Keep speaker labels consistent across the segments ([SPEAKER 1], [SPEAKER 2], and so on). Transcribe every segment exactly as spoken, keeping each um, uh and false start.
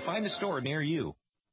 [SPEAKER 1] find a store near you.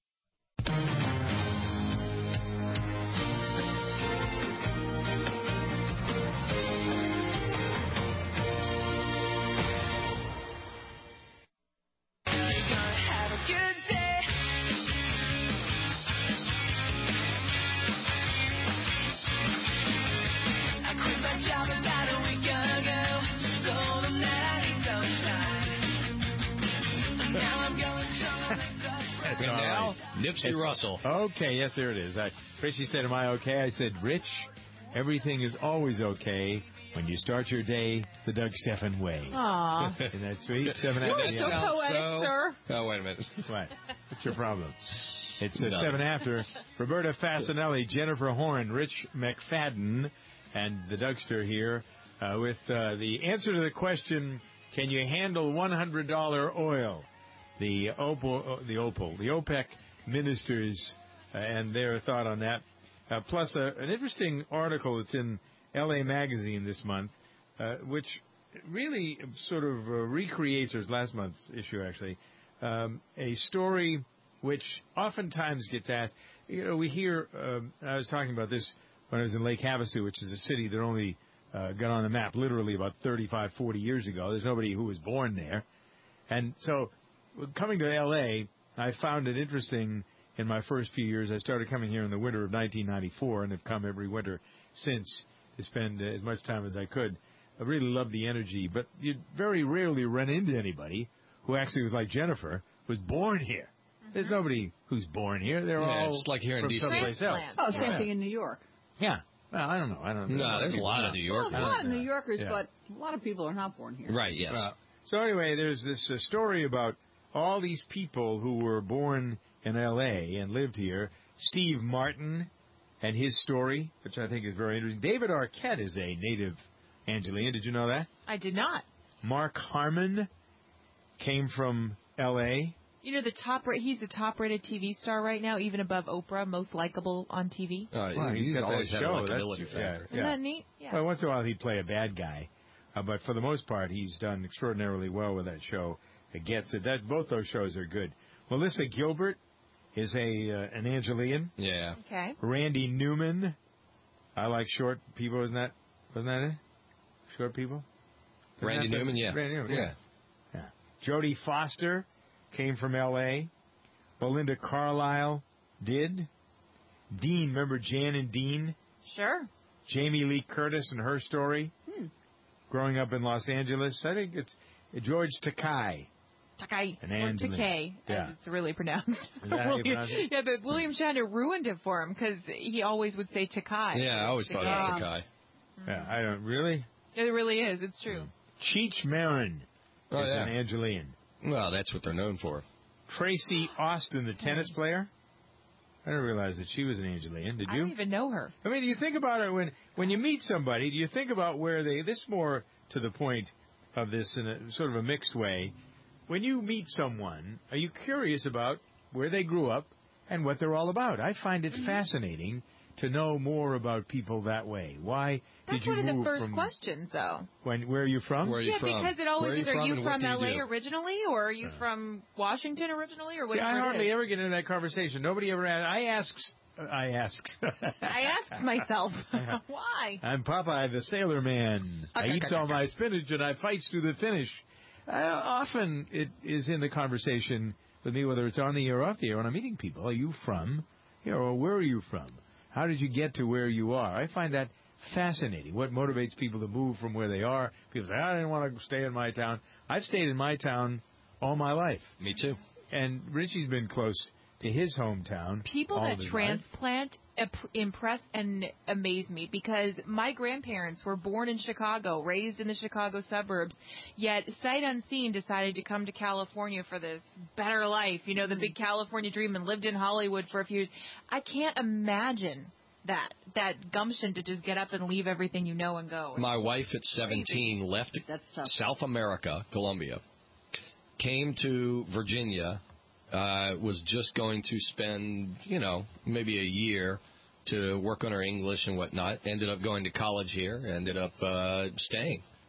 [SPEAKER 2] And now, Nipsey Russell.
[SPEAKER 3] Okay, yes, there it is. I, Richie said, am I okay? I said, Rich, everything is always okay when you start your day the Doug Stephan way.
[SPEAKER 4] Aww.
[SPEAKER 3] Isn't that sweet? Seven
[SPEAKER 4] You're
[SPEAKER 3] after.
[SPEAKER 4] so poetic, so... sir.
[SPEAKER 2] Oh, wait a minute.
[SPEAKER 3] What? What's your problem? It's uh, seven after. Roberta Fasanelli, Jennifer Horn, Rich McFadden, and the Dougster here uh, with uh, the answer to the question, can you handle one hundred dollars oil? The Opal, the Opal, the OPEC ministers uh, and their thought on that. Uh, plus uh, an interesting article that's in L A Magazine this month, uh, which really sort of uh, recreates, or last month's issue actually, um, a story which oftentimes gets asked. You know, we hear, um, I was talking about this when I was in Lake Havasu, which is a city that only uh, got on the map literally about thirty-five, forty years ago. There's nobody who was born there. And so coming to L A, I found it interesting in my first few years. I started coming here in the winter of nineteen ninety-four and have come every winter since to spend as much time as I could. I really love the energy, but you very rarely run into anybody who actually was like Jennifer, was born here. Mm-hmm. There's nobody who's born here. They're yeah, all
[SPEAKER 2] it's like here in
[SPEAKER 3] from
[SPEAKER 2] D C
[SPEAKER 3] someplace else.
[SPEAKER 4] Oh, same
[SPEAKER 3] yeah.
[SPEAKER 4] thing in New York.
[SPEAKER 3] Yeah. Well, I don't know. I don't know.
[SPEAKER 2] No, there's a lot of New Yorkers.
[SPEAKER 4] Well, a lot of New Yorkers,
[SPEAKER 3] yeah.
[SPEAKER 4] but a lot of people are not born here.
[SPEAKER 2] Right, yes.
[SPEAKER 3] Uh, so anyway, there's this uh, story about all these people who were born in L A and lived here. Steve Martin and his story, which I think is very interesting. David Arquette is a native Angelian. Did you know that?
[SPEAKER 5] I did not.
[SPEAKER 3] Mark Harmon came from L A.
[SPEAKER 5] You know, the top ra- he's the top-rated T V star right now, even above Oprah, most likable on T V.
[SPEAKER 2] Uh,
[SPEAKER 3] well,
[SPEAKER 2] he's,
[SPEAKER 3] he's
[SPEAKER 2] always had a
[SPEAKER 3] show.
[SPEAKER 2] likability
[SPEAKER 3] That's,
[SPEAKER 2] factor.
[SPEAKER 3] Yeah,
[SPEAKER 5] Isn't
[SPEAKER 3] yeah.
[SPEAKER 5] that neat? Yeah.
[SPEAKER 3] Well, once in a while he'd play a bad guy, uh, but for the most part, he's done extraordinarily well with that show. It gets it. That both those shows are good. Melissa Gilbert is a uh, an Angelian.
[SPEAKER 2] Yeah.
[SPEAKER 5] Okay.
[SPEAKER 3] Randy Newman. I like short people. Wasn't that wasn't that it? Short people. Wasn't
[SPEAKER 2] Randy
[SPEAKER 3] that
[SPEAKER 2] Newman.
[SPEAKER 3] the,
[SPEAKER 2] Yeah.
[SPEAKER 3] Randy Newman. Yeah.
[SPEAKER 2] Yeah.
[SPEAKER 3] yeah. Jodie Foster came from L A. Belinda Carlisle did. Dean, remember Jan and Dean?
[SPEAKER 5] Sure.
[SPEAKER 3] Jamie Lee Curtis and her story.
[SPEAKER 4] Hmm.
[SPEAKER 3] Growing up in Los Angeles. I think it's George Takei.
[SPEAKER 5] Takei.
[SPEAKER 3] An
[SPEAKER 5] Or
[SPEAKER 3] Angeline.
[SPEAKER 5] Takei,
[SPEAKER 3] Yeah.
[SPEAKER 5] as it's really pronounced.
[SPEAKER 3] Is that how you pronounce it?
[SPEAKER 5] Yeah, but William Shatner ruined it for him because he always would say Takei.
[SPEAKER 2] Yeah, I always thought it was Takei.
[SPEAKER 3] Yeah, I don't really.
[SPEAKER 5] It really is. It's true.
[SPEAKER 3] Cheech Marin
[SPEAKER 2] Oh,
[SPEAKER 3] is
[SPEAKER 2] yeah.
[SPEAKER 3] an Angelian.
[SPEAKER 2] Well, that's what they're known for.
[SPEAKER 3] Tracy Austin, the tennis player. I didn't realize that she was an Angelian. Did
[SPEAKER 5] I
[SPEAKER 3] you?
[SPEAKER 5] don't even know her.
[SPEAKER 3] I mean, do you think about it when when you meet somebody? Do you think about where they? This more to the point of this in a sort of a mixed way. When you meet someone, are you curious about where they grew up and what they're all about? I find it mm-hmm. fascinating to know more about people that way. Why
[SPEAKER 5] That's
[SPEAKER 3] did you
[SPEAKER 5] one of
[SPEAKER 3] move
[SPEAKER 5] the first
[SPEAKER 3] from,
[SPEAKER 5] questions, though.
[SPEAKER 3] When where are you from?
[SPEAKER 2] Where are you
[SPEAKER 5] yeah,
[SPEAKER 2] from?
[SPEAKER 5] because it always
[SPEAKER 2] Where
[SPEAKER 5] is.
[SPEAKER 2] Are
[SPEAKER 5] Are
[SPEAKER 2] you
[SPEAKER 5] you
[SPEAKER 2] from,
[SPEAKER 5] from L A
[SPEAKER 2] do?
[SPEAKER 5] originally, or are you uh, from Washington originally, or
[SPEAKER 3] See,
[SPEAKER 5] whatever?
[SPEAKER 3] I hardly
[SPEAKER 5] it is?
[SPEAKER 3] ever get into that conversation. Nobody ever asks. I asks. I asks.
[SPEAKER 5] I ask myself, why?
[SPEAKER 3] I'm Popeye the Sailor Man. I eats all my spinach and I fights to the finish. Uh, often it is in the conversation with me, whether it's on the air or off the air, when I'm meeting people. Are you from here, or where are you from? How did you get to where you are? I find that fascinating. What motivates people to move from where they are? People say, I didn't want to stay in my town. I've stayed in my town all my life.
[SPEAKER 2] Me too.
[SPEAKER 3] And Richie's been close to his hometown.
[SPEAKER 5] People
[SPEAKER 3] all
[SPEAKER 5] that
[SPEAKER 3] of his
[SPEAKER 5] transplant
[SPEAKER 3] life.
[SPEAKER 5] impress and amaze me, because my grandparents were born in Chicago, raised in the Chicago suburbs, yet sight unseen decided to come to California for this better life, you know, the big California dream, and lived in Hollywood for a few years. I can't imagine that, that gumption to just get up and leave everything you know and go.
[SPEAKER 2] My wife at seventeen left South America, Colombia, came to Virginia, uh, was just going to spend, you know, maybe a year to work on her English and whatnot. Ended up going to college here, ended up uh, staying.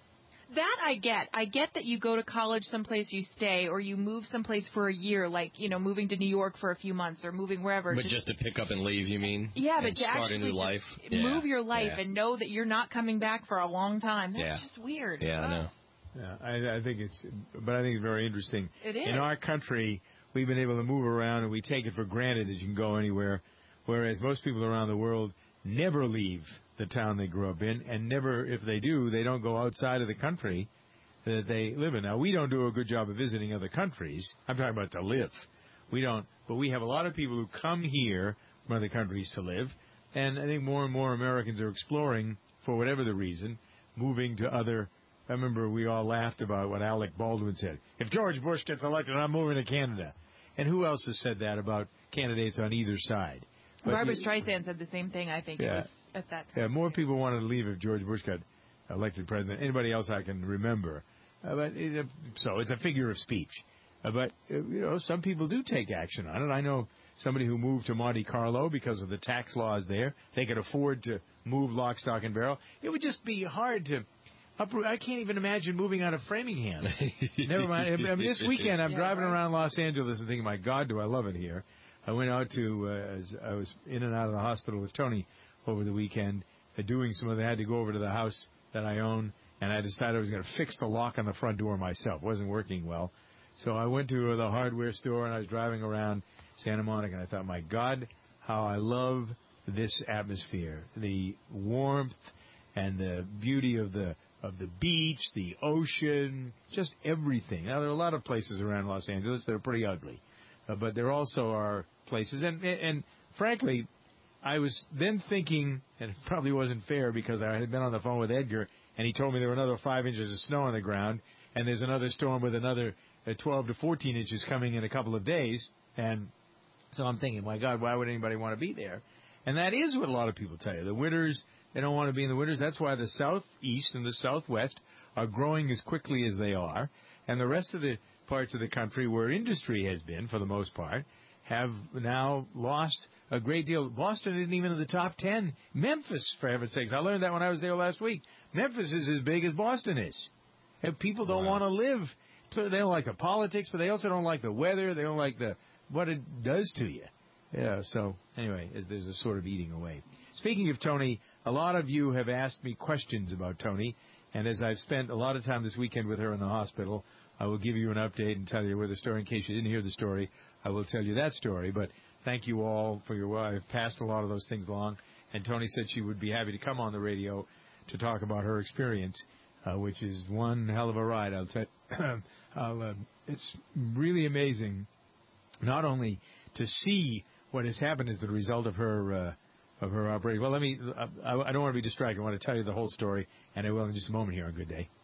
[SPEAKER 5] That I get. I get that you go to college someplace, you stay, or you move someplace for a year, like, you know, moving to New York for a few months or moving wherever.
[SPEAKER 2] But just, just to pick up and leave, you mean?
[SPEAKER 5] Yeah,
[SPEAKER 2] and
[SPEAKER 5] but to
[SPEAKER 2] start
[SPEAKER 5] actually
[SPEAKER 2] a new life.
[SPEAKER 5] move
[SPEAKER 2] yeah.
[SPEAKER 5] your life
[SPEAKER 2] yeah.
[SPEAKER 5] and know that you're not coming back for a long time. That's
[SPEAKER 2] yeah.
[SPEAKER 5] just weird.
[SPEAKER 2] Yeah, I know.
[SPEAKER 3] Yeah, I, I think it's, but I think it's very interesting.
[SPEAKER 5] It is.
[SPEAKER 3] In our country, we've been able to move around, and we take it for granted that you can go anywhere, whereas most people around the world never leave the town they grew up in, and never, if they do, they don't go outside of the country that they live in. Now, we don't do a good job of visiting other countries. I'm talking about to live. We don't, but we have a lot of people who come here from other countries to live, and I think more and more Americans are exploring, for whatever the reason, moving to other. I remember we all laughed about what Alec Baldwin said. If George Bush gets elected, I'm moving to Canada. And who else has said that about candidates on either side? But
[SPEAKER 5] Barbara
[SPEAKER 3] you,
[SPEAKER 5] Streisand said the same thing, I think,
[SPEAKER 3] yeah,
[SPEAKER 5] it was at that time.
[SPEAKER 3] Yeah, more people wanted to leave if George Bush got elected president. Anybody else I can remember. Uh, but it, uh, so it's a figure of speech. Uh, but, uh, you know, some people do take action on it. I know somebody who moved to Monte Carlo because of the tax laws there. They could afford to move lock, stock, and barrel. It would just be hard to uproot. I can't even imagine moving out of Framingham. Never mind. I mean, this weekend I'm yeah, driving right. around Los Angeles and thinking, my God, do I love it here. I went out to, uh, as I was in and out of the hospital with Tony over the weekend, uh, doing some of that. I had to go over to the house that I own, and I decided I was going to fix the lock on the front door myself. It wasn't working well. So I went to the hardware store, and I was driving around Santa Monica, and I thought, my God, how I love this atmosphere, the warmth and the beauty of the of the beach, the ocean, just everything. Now, there are a lot of places around Los Angeles that are pretty ugly, uh, but there also are places, and, and frankly, I was then thinking, and it probably wasn't fair because I had been on the phone with Edgar, and he told me there were another five inches of snow on the ground, and there's another storm with another uh, twelve to fourteen inches coming in a couple of days, and so I'm thinking, my God, why would anybody want to be there? And that is what a lot of people tell you. The winters, they don't want to be in the winters. That's why the southeast and the southwest are growing as quickly as they are, and the rest of the parts of the country where industry has been, for the most part, have now lost a great deal. Boston isn't even in the top ten. Memphis, for heaven's sakes. I learned that when I was there last week. Memphis is as big as Boston is. And people don't wow. want to live. They don't like the politics, but they also don't like the weather. They don't like the what it does to you. Yeah, so anyway, there's a sort of eating away. Speaking of Tony, a lot of you have asked me questions about Tony, and as I've spent a lot of time this weekend with her in the hospital, I will give you an update and tell you where the story. In case you didn't hear the story, I will tell you that story. But thank you all for your well. I've passed a lot of those things along, and Tony said she would be happy to come on the radio to talk about her experience, uh, which is one hell of a ride. I'll tell you. I'll, uh, it's really amazing, not only to see what has happened as the result of her uh, of her operation. Well, let me. I, I don't want to be distracted. I want to tell you the whole story, and I will in just a moment here on Good Day.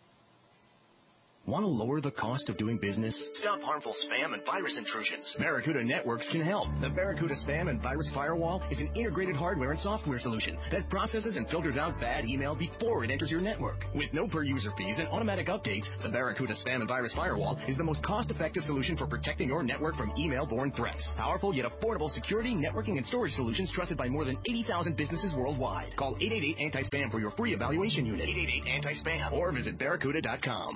[SPEAKER 1] Want to lower the cost of doing business? Stop harmful spam and virus intrusions. Barracuda Networks can help. The Barracuda Spam and Virus Firewall is an integrated hardware and software solution that processes and filters out bad email before it enters your network. With no per-user fees and automatic updates, the Barracuda Spam and Virus Firewall is the most cost-effective solution for protecting your network from email-borne threats. Powerful yet affordable security, networking, and storage solutions trusted by more than eighty thousand businesses worldwide. Call eight eight eight anti spam for your free evaluation unit. eight eight eight anti spam or visit barracuda dot com.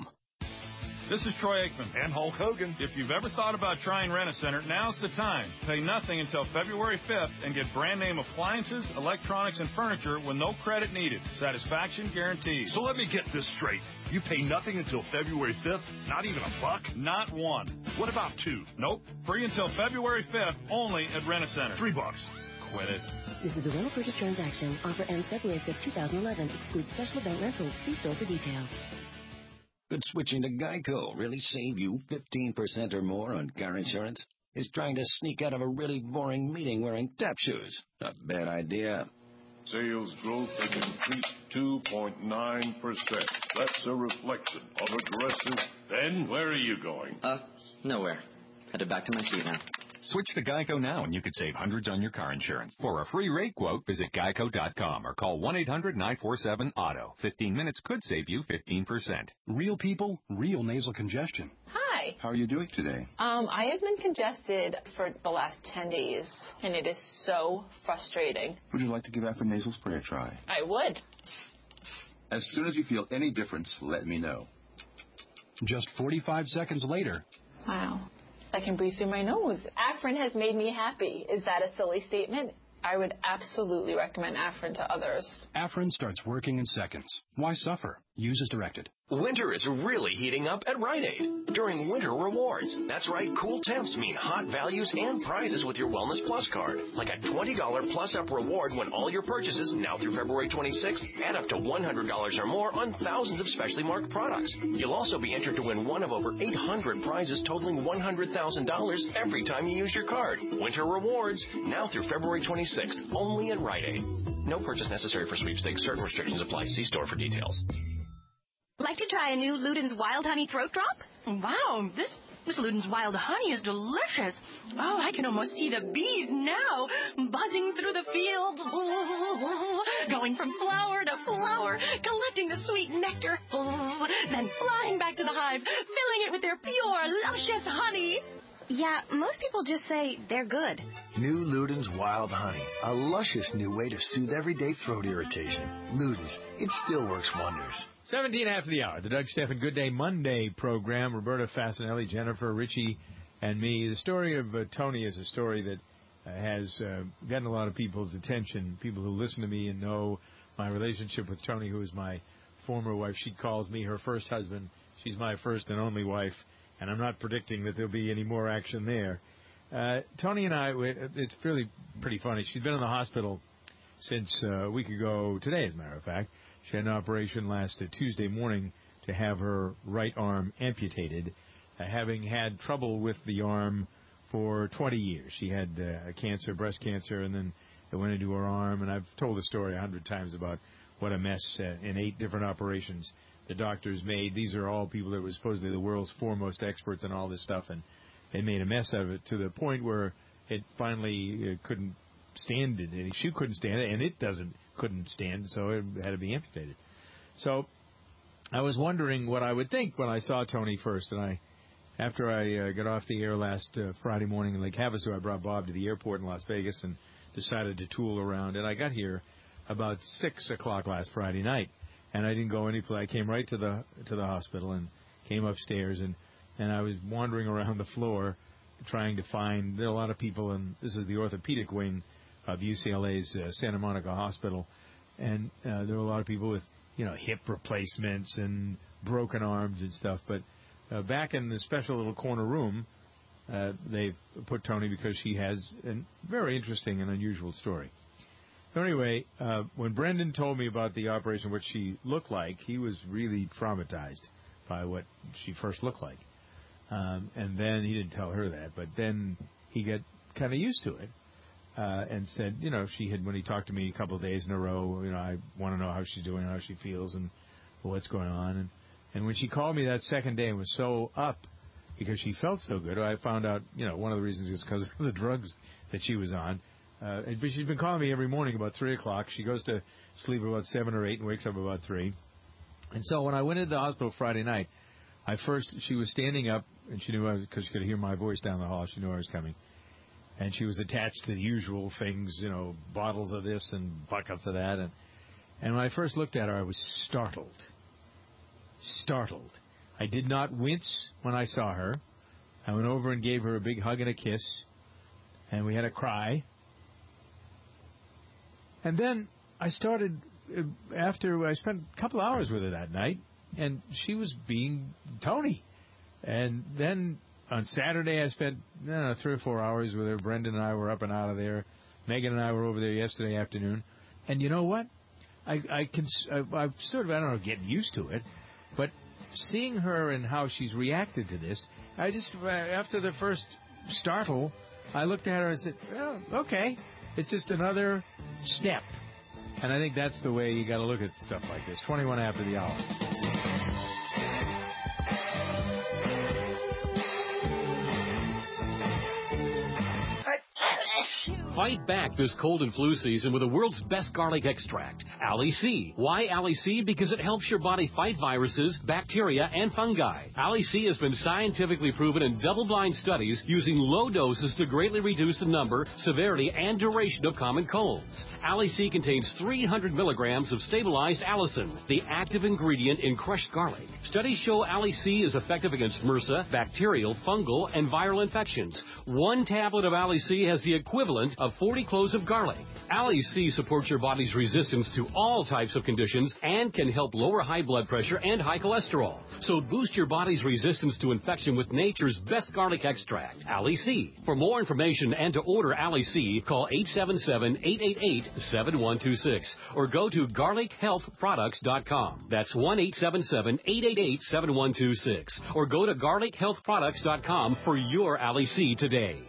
[SPEAKER 6] This is Troy Aikman.
[SPEAKER 7] And Hulk Hogan.
[SPEAKER 6] If you've ever thought about trying Rent-A-Center, now's the time. Pay nothing until February fifth and get brand name appliances, electronics, and furniture with no credit needed. Satisfaction guaranteed.
[SPEAKER 7] So let me get this straight. You pay nothing until February fifth? Not even a buck?
[SPEAKER 6] Not one.
[SPEAKER 7] What about two?
[SPEAKER 6] Nope. Free until February fifth only at Rent-A-Center.
[SPEAKER 7] Three bucks.
[SPEAKER 6] Quit it.
[SPEAKER 8] This is a rental purchase transaction. Offer ends February fifth, twenty eleven. Excludes special event rentals. See store for details.
[SPEAKER 9] Could switching to Geico really save you fifteen percent or more on car insurance? Is trying to sneak out of a really boring meeting wearing tap shoes a bad idea?
[SPEAKER 10] Sales growth has increased two point nine percent. That's a reflection of aggressive... Ben, where are you going?
[SPEAKER 11] Uh, nowhere. Headed back to my seat now.
[SPEAKER 12] Switch to Geico now and you could save hundreds on your car insurance. For a free rate quote, visit geico dot com or call one eight hundred nine four seven auto. fifteen minutes could save you fifteen percent.
[SPEAKER 13] Real people, real nasal congestion.
[SPEAKER 14] Hi.
[SPEAKER 13] How are you doing today?
[SPEAKER 14] Um, I have been congested for the last ten days, and it is so frustrating.
[SPEAKER 13] Would you like to give Afro Nasal Spray a try?
[SPEAKER 14] I would.
[SPEAKER 13] As soon as you feel any difference, let me know. Just forty-five seconds later.
[SPEAKER 14] Wow. I can breathe through my nose. Afrin has made me happy. Is that a silly statement? I would absolutely recommend Afrin to others.
[SPEAKER 13] Afrin starts working in seconds. Why suffer? Use as directed.
[SPEAKER 1] Winter is really heating up at Rite Aid during Winter Rewards. That's right, cool temps mean hot values and prizes with your Wellness Plus card. Like a twenty dollars plus up reward when all your purchases, now through February twenty-sixth, add up to one hundred dollars or more on thousands of specially marked products. You'll also be entered to win one of over eight hundred prizes totaling one hundred thousand dollars every time you use your card. Winter Rewards, now through February twenty-sixth, only at Rite Aid. No purchase necessary for sweepstakes. Certain restrictions apply. See store for details.
[SPEAKER 15] Like to try a new Luden's Wild Honey Throat Drop? Wow, this, this Luden's Wild Honey is delicious. Oh, I can almost see the bees now, buzzing through the field, going from flower to flower, collecting the sweet nectar, then flying back to the hive, filling it with their pure, luscious honey.
[SPEAKER 16] Yeah, most people just say they're good.
[SPEAKER 17] New Luden's Wild Honey, a luscious new way to soothe everyday throat irritation. Luden's, it still works wonders.
[SPEAKER 3] seventeen after the hour, the Doug Stephan Good Day Monday program. Roberta Fasanelli, Jennifer, Richie, and me. The story of uh, Tony is a story that uh, has uh, gotten a lot of people's attention. People who listen to me and know my relationship with Tony, who is my former wife. She calls me her first husband. She's my first and only wife. And I'm not predicting that there'll be any more action there. Uh, Tony and I, it's really pretty funny. She's been in the hospital since uh, a week ago today, as a matter of fact. She had an operation last uh, Tuesday morning to have her right arm amputated, uh, having had trouble with the arm for twenty years. She had uh, cancer, breast cancer, and then it went into her arm. And I've told the story a hundred times about what a mess uh, in eight different operations the doctors made. These are all people that were supposedly the world's foremost experts in all this stuff, and they made a mess of it to the point where it finally uh, couldn't stand it. And she couldn't stand it, and it doesn't couldn't stand, so it had to be amputated. So I was wondering what I would think when I saw Tony first, and I, after I uh, got off the air last uh, Friday morning in Lake Havasu, I brought Bob to the airport in Las Vegas and decided to tool around, and I got here about six o'clock last Friday night. And I didn't go any place. I came right to the to the hospital and came upstairs, and, and I was wandering around the floor trying to find, there are a lot of people, and this is the orthopedic wing of U C L A's uh, Santa Monica Hospital, and uh, there were a lot of people with, you know, hip replacements and broken arms and stuff. But uh, back in the special little corner room, uh, they put Tony because she has a very interesting and unusual story. So anyway, uh, when Brendan told me about the operation, what she looked like, he was really traumatized by what she first looked like. Um, and then he didn't tell her that, but then he got kind of used to it uh, and said, you know, she had, when he talked to me a couple of days in a row, you know, I want to know how she's doing, how she feels, and what's going on. And, and when she called me that second day and was so up because she felt so good, I found out, you know, one of the reasons is because of the drugs that she was on. Uh, but she's been calling me every morning about three o'clock. She goes to sleep about seven or eight and wakes up about three. And so when I went into the hospital Friday night, I first, she was standing up, and she knew I was, because she could hear my voice down the hall. She knew I was coming. And she was attached to the usual things, you know, bottles of this and buckets of that. And, and when I first looked at her, I was startled. Startled. I did not wince when I saw her. I went over and gave her a big hug and a kiss. And we had a cry. And then I started, after I spent a couple hours with her that night, and she was being Tony. And then on Saturday I spent I don't know, three or four hours with her. Brendan and I were up and out of there. Megan and I were over there yesterday afternoon. And you know what? I, I can, I, I'm sort of, I don't know, getting used to it. But seeing her and how she's reacted to this, I just, after the first startle, I looked at her and said, oh, okay. It's just another step. And I think that's the way you got to look at stuff like this. twenty-one after the hour.
[SPEAKER 18] Fight back this cold and flu season with the world's best garlic extract, Ali C. Why Ali C? Because it helps your body fight viruses, bacteria, and fungi. Ali C has been scientifically proven in double-blind studies using low doses to greatly reduce the number, severity, and duration of common colds. Ali C contains three hundred milligrams of stabilized allicin, the active ingredient in crushed garlic. Studies show Ali C is effective against MRSA, bacterial, fungal, and viral infections. One tablet of Ali C has the equivalent of forty cloves of garlic. Ali C supports your body's resistance to all types of conditions and can help lower high blood pressure and high cholesterol. So boost your body's resistance to infection with nature's best garlic extract, Ali C. For more information and to order Ali C, call eight seven seven, eight eight eight, seven one two six or go to garlic health products dot com. That's one eight seven seven, eight eight eight, seven one two six or go to garlic health products dot com for your Ali C today.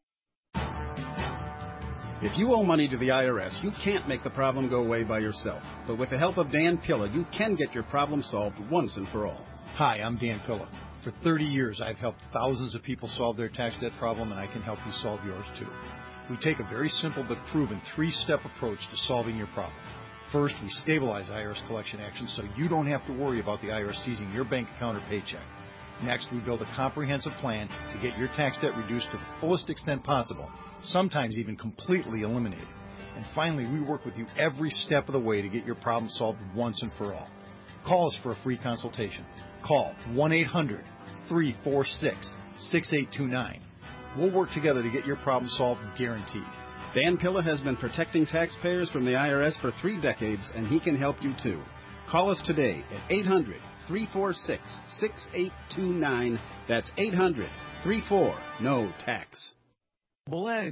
[SPEAKER 19] If you owe money to the I R S, you can't make the problem go away by yourself. But with the help of Dan Pilla, you can get your problem solved once and for all.
[SPEAKER 20] Hi, I'm Dan Pilla. For thirty years, I've helped thousands of people solve their tax debt problem, and I can help you solve yours too. We take a very simple but proven three-step approach to solving your problem. First, we stabilize I R S collection actions so you don't have to worry about the I R S seizing your bank account or paycheck. Next, we build a comprehensive plan to get your tax debt reduced to the fullest extent possible, sometimes even completely eliminated. And finally, we work with you every step of the way to get your problem solved once and for all. Call us for a free consultation. Call one eight hundred, three four six, six eight two nine. We'll work together to get your problem solved, guaranteed.
[SPEAKER 19] Dan Pilla has been protecting taxpayers from the I R S for three decades, and he can help you too. Call us today at eight hundred, three four six, six eight two nine. That's eight hundred, three four, N O tax.
[SPEAKER 3] Bleg.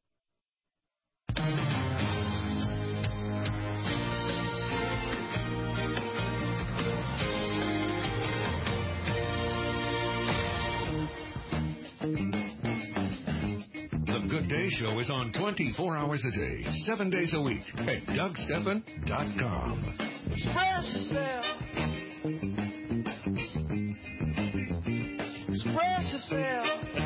[SPEAKER 21] The Good Day Show is on twenty-four hours a day, seven days a week at Doug Stephan dot com.
[SPEAKER 22] Express yourself. Express yourself.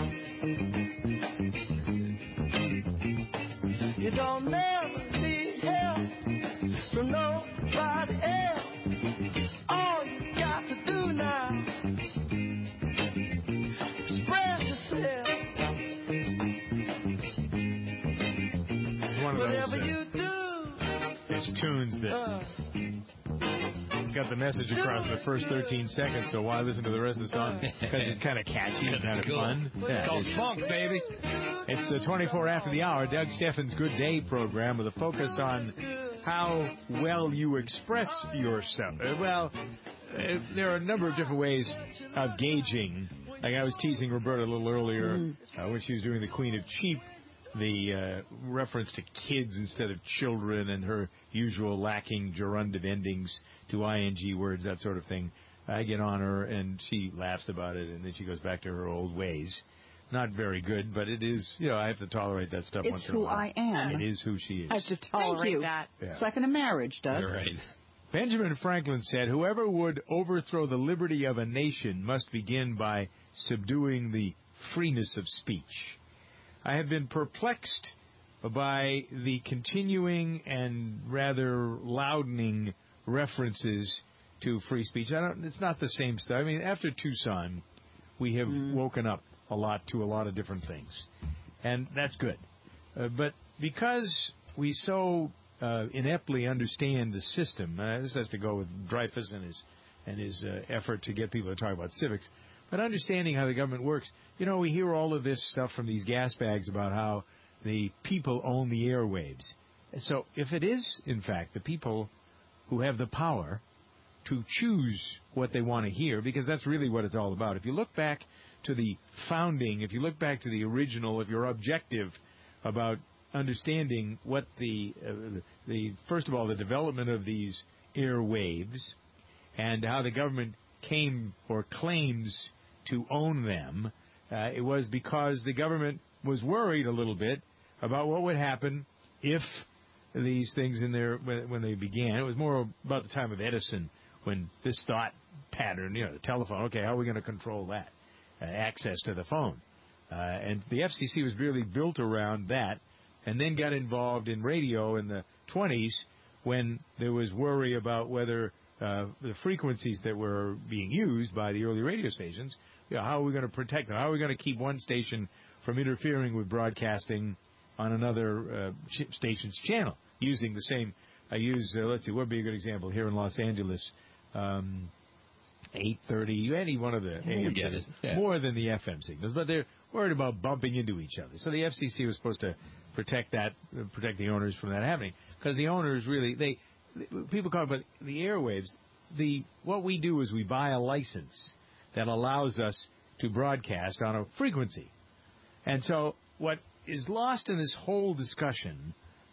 [SPEAKER 22] You don't never need help from nobody else. All you got to do now, express yourself.
[SPEAKER 3] It's one of those,
[SPEAKER 22] Whatever
[SPEAKER 3] uh,
[SPEAKER 22] you do.
[SPEAKER 3] There's tunes that
[SPEAKER 22] Uh,
[SPEAKER 3] got the message across in the first thirteen seconds, so why listen to the rest of the song? Because it's kind of catchy and kind of
[SPEAKER 2] Cool.
[SPEAKER 3] fun.
[SPEAKER 2] It's called funk, baby.
[SPEAKER 3] It's the twenty-four after the hour, Doug Stephan's Good Day program with a focus on how well you express yourself. Uh, Well, uh, there are a number of different ways of gauging. Like I was teasing Roberta a little earlier
[SPEAKER 4] Mm.
[SPEAKER 3] uh, when she was doing the Queen of Cheap, the uh, reference to kids instead of children and her usual lacking gerundive endings to ing words, that sort of thing. I get on her, and she laughs about it, and then she goes back to her old ways. Not very good, but it is, you know, I have to tolerate that stuff
[SPEAKER 4] It's
[SPEAKER 3] once in a
[SPEAKER 4] who
[SPEAKER 3] while.
[SPEAKER 4] I am.
[SPEAKER 3] It is who she is.
[SPEAKER 4] I have to tolerate
[SPEAKER 5] you. that.
[SPEAKER 3] Yeah.
[SPEAKER 4] It's like in a marriage, Doug.
[SPEAKER 3] You're right. Benjamin Franklin said, whoever would overthrow the liberty of a nation must begin by subduing the freeness of speech. I have been perplexed by the continuing and rather loudening references to free speech. I don't, it's not the same stuff. I mean, after Tucson, we have mm. woken up a lot to a lot of different things, and that's good. Uh, but because we so uh, ineptly understand the system, uh, this has to go with Dreyfus and his and his uh, effort to get people to talk about civics, but understanding how the government works. You know, we hear all of this stuff from these gas bags about how the people own the airwaves. So if it is, in fact, the people who have the power to choose what they want to hear, because that's really what it's all about. If you look back to the founding, if you look back to the original, if you're objective about understanding what the, uh, the first of all, the development of these airwaves and how the government came or claims to own them, uh, it was because the government was worried a little bit about what would happen if these things in there, when, when they began. It was more about the time of Edison when this thought pattern, you know, the telephone, okay, how are we going to control that? Uh, access to the phone. Uh, and the F C C was really built around that, and then got involved in radio in the twenties when there was worry about whether uh, the frequencies that were being used by the early radio stations, you know, how are we going to protect them? How are we going to keep one station from interfering with broadcasting on another uh, ch- station's channel using the same? I use, uh, let's see, what would be a good example here in Los Angeles? Um, eight thirty, any one of the A M signals, yeah. more than the F M signals, but they're worried about bumping into each other. So the F C C was supposed to protect that, uh, protect the owners from that happening, because the owners really, they, people call it, but the airwaves, the what we do is we buy a license that allows us to broadcast on a frequency. And so what is lost in this whole discussion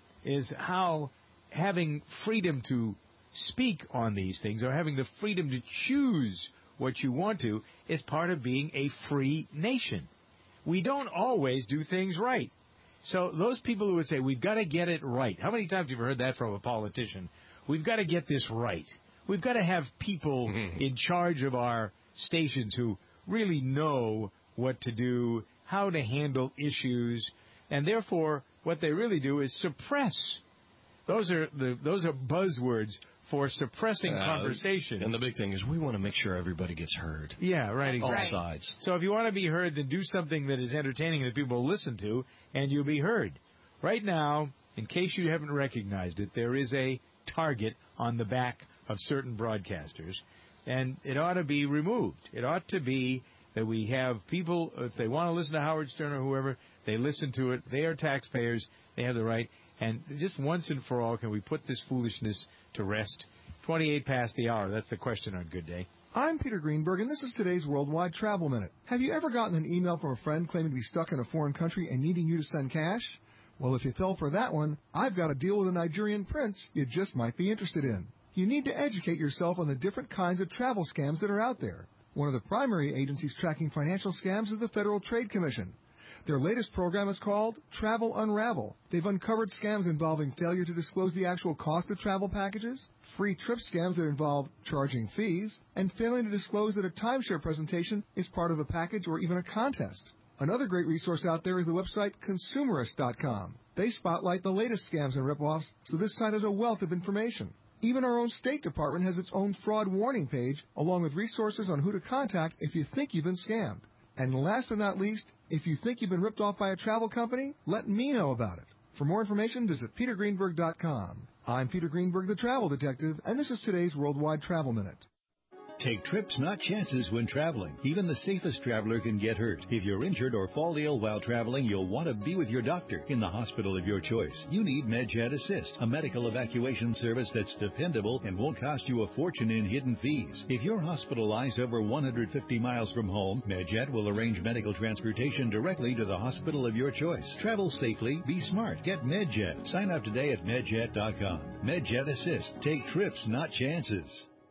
[SPEAKER 3] is how having freedom to speak on these things, or having the freedom to choose what you want to, is part of being a free nation. We don't always do things right. So those people who would say, we've got to get it right. How many times have you heard that from a politician? We've got to get this right. We've got to have people mm-hmm. in charge of our stations who really know what to do, how to handle issues, and therefore what they really do is suppress. Those are the those are buzzwords for suppressing uh, conversation.
[SPEAKER 2] And the big thing is we want to make sure everybody gets heard.
[SPEAKER 3] Yeah, right, exactly.
[SPEAKER 2] All sides.
[SPEAKER 3] So if you want to be heard, then do something that is entertaining that people will listen to, and you'll be heard. Right now, in case you haven't recognized it, there is a target on the back of certain broadcasters, and it ought to be removed. It ought to be that we have people, if they want to listen to Howard Stern or whoever, they listen to it. They are taxpayers. They have the right. And just once and for all, can we put this foolishness to rest? twenty-eight past the hour. That's the question on Good Day.
[SPEAKER 6] I'm Peter Greenberg, and this is today's Worldwide Travel Minute. Have you ever gotten an email from a friend claiming to be stuck in a foreign country and needing you to send cash? Well, if you fell for that one, I've got a deal with a Nigerian prince you just might be interested in. You need to educate yourself on the different kinds of travel scams that are out there. One of the primary agencies tracking financial scams is the Federal Trade Commission. Their latest program is called Travel Unravel. They've uncovered scams involving failure to disclose the actual cost of travel packages, free trip scams that involve charging fees, and failing to disclose that a timeshare presentation is part of a package or even a contest. Another great resource out there is the website consumerist dot com. They spotlight the latest scams and ripoffs, so this site has a wealth of information. Even our own State Department has its own fraud warning page, along with resources on who to contact if you think you've been scammed. And last but not least, if you think you've been ripped off by a travel company, let me know about it. For more information, visit peter greenberg dot com. I'm Peter Greenberg, the Travel Detective, and this is today's Worldwide Travel Minute.
[SPEAKER 7] Take trips, not chances, when traveling. Even the safest traveler can get hurt. If you're injured or fall ill while traveling, you'll want to be with your doctor in the hospital of your choice. You need MedJet Assist, a medical evacuation service that's dependable and won't cost you a fortune in hidden fees. If you're hospitalized over one hundred fifty miles from home, MedJet will arrange medical transportation directly to the hospital of your choice. Travel safely, be smart, get MedJet. Sign up today at medjet dot com. MedJet Assist. Take trips, not chances.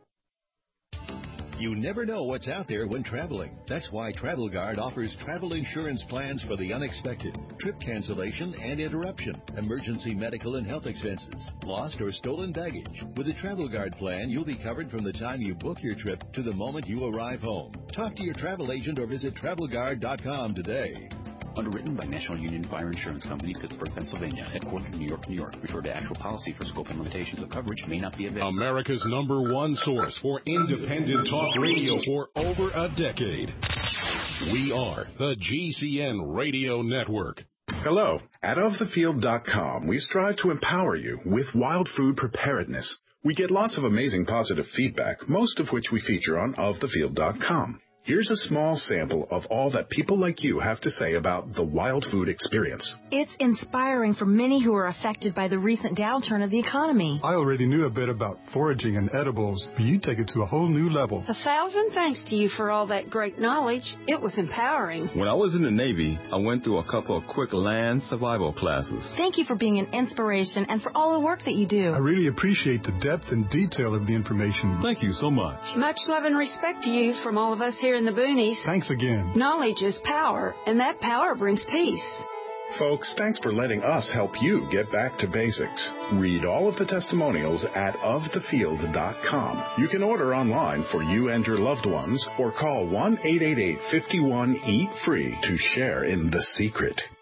[SPEAKER 7] You never know what's out there when traveling. That's why Travel Guard offers travel insurance plans for the unexpected, trip cancellation and interruption, emergency medical and health expenses, lost or stolen baggage. With a Travel Guard plan, you'll be covered from the time you book your trip to the moment you arrive home. Talk to your travel agent or visit travel guard dot com today.
[SPEAKER 23] Underwritten by National Union Fire Insurance Company, Pittsburgh, Pennsylvania. Headquartered in New York, New York. Refer to actual policy for scope and limitations of coverage. May not be available.
[SPEAKER 21] America's number one source for independent talk radio for over a decade. We are the G C N Radio Network.
[SPEAKER 24] Hello. At of the field dot com, we strive to empower you with wild food preparedness. We get lots of amazing positive feedback, most of which we feature on of the field dot com. Here's a small sample of all that people like you have to say about the wild food experience.
[SPEAKER 25] It's inspiring for many who are affected by the recent downturn of the economy.
[SPEAKER 26] I already knew a bit about foraging and edibles, but you take it to a whole new level.
[SPEAKER 27] A thousand thanks to you for all that great knowledge. It was empowering.
[SPEAKER 28] When I was in the Navy, I went through a couple of quick land survival classes.
[SPEAKER 25] Thank you for being an inspiration and for all the work that you do.
[SPEAKER 26] I really appreciate the depth and detail of the information.
[SPEAKER 28] Thank you so much.
[SPEAKER 27] Much love and respect to you from all of us here in the boonies.
[SPEAKER 26] Thanks again.
[SPEAKER 27] Knowledge is power, and that power brings peace.
[SPEAKER 24] Folks, thanks for letting us help you get back to basics. Read all of the testimonials at of the field dot com. You can order online for you and your loved ones or call one eight eight eight, five one, eat free to share in the secret.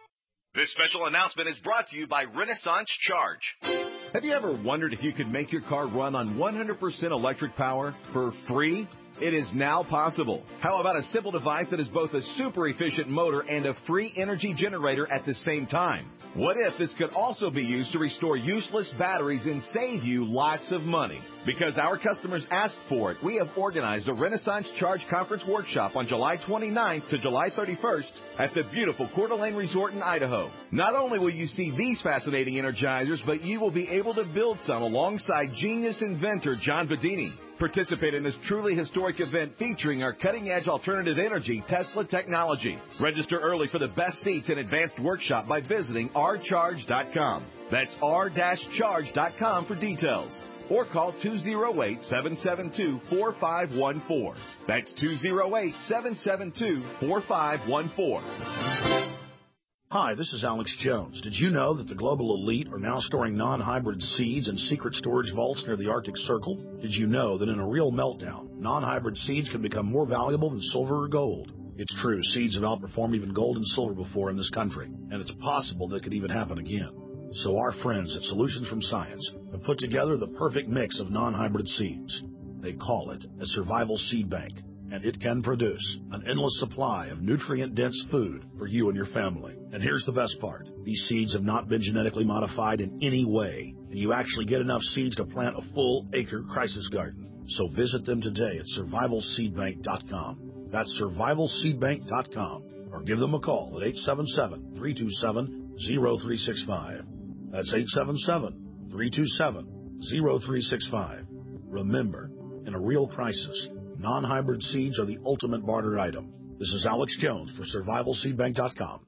[SPEAKER 1] This special announcement is brought to you by Renaissance Charge. Have you ever wondered if you could make your car run on one hundred percent electric power for free? It is now possible. How about a simple device that is both a super efficient motor and a free energy generator at the same time? What if this could also be used to restore useless batteries and save you lots of money? Because our customers asked for it, we have organized a Renaissance Charge Conference Workshop on July twenty-ninth to July thirty-first at the beautiful Coeur d'Alene Resort in Idaho. Not only will you see these fascinating Energizers, but you will be able to build some alongside genius inventor John Bedini. Participate in this truly historic event featuring our cutting-edge alternative energy Tesla technology. Register early for the best seats and advanced workshop by visiting r charge dot com. That's r charge dot com for details. Or call two oh eight, seven seven two, four five one four. That's two oh eight, seven seven two, four five one four.
[SPEAKER 8] Hi, this is Alex Jones. Did you know that the global elite are now storing non-hybrid seeds in secret storage vaults near the Arctic Circle? Did you know that in a real meltdown, non-hybrid seeds can become more valuable than silver or gold? It's true, seeds have outperformed even gold and silver before in this country, and it's possible that could even happen again. So our friends at Solutions from Science have put together the perfect mix of non-hybrid seeds. They call it a survival seed bank, and it can produce an endless supply of nutrient-dense food for you and your family. And here's the best part. These seeds have not been genetically modified in any way, and you actually get enough seeds to plant a full-acre crisis garden. So visit them today at survival seed bank dot com. That's survival seed bank dot com. Or give them a call at eight seven seven, three two seven, zero three six five. That's eight seven seven, three two seven, zero three six five. Remember, in a real crisis, non-hybrid seeds are the ultimate barter item. This is Alex Jones for survival seed bank dot com.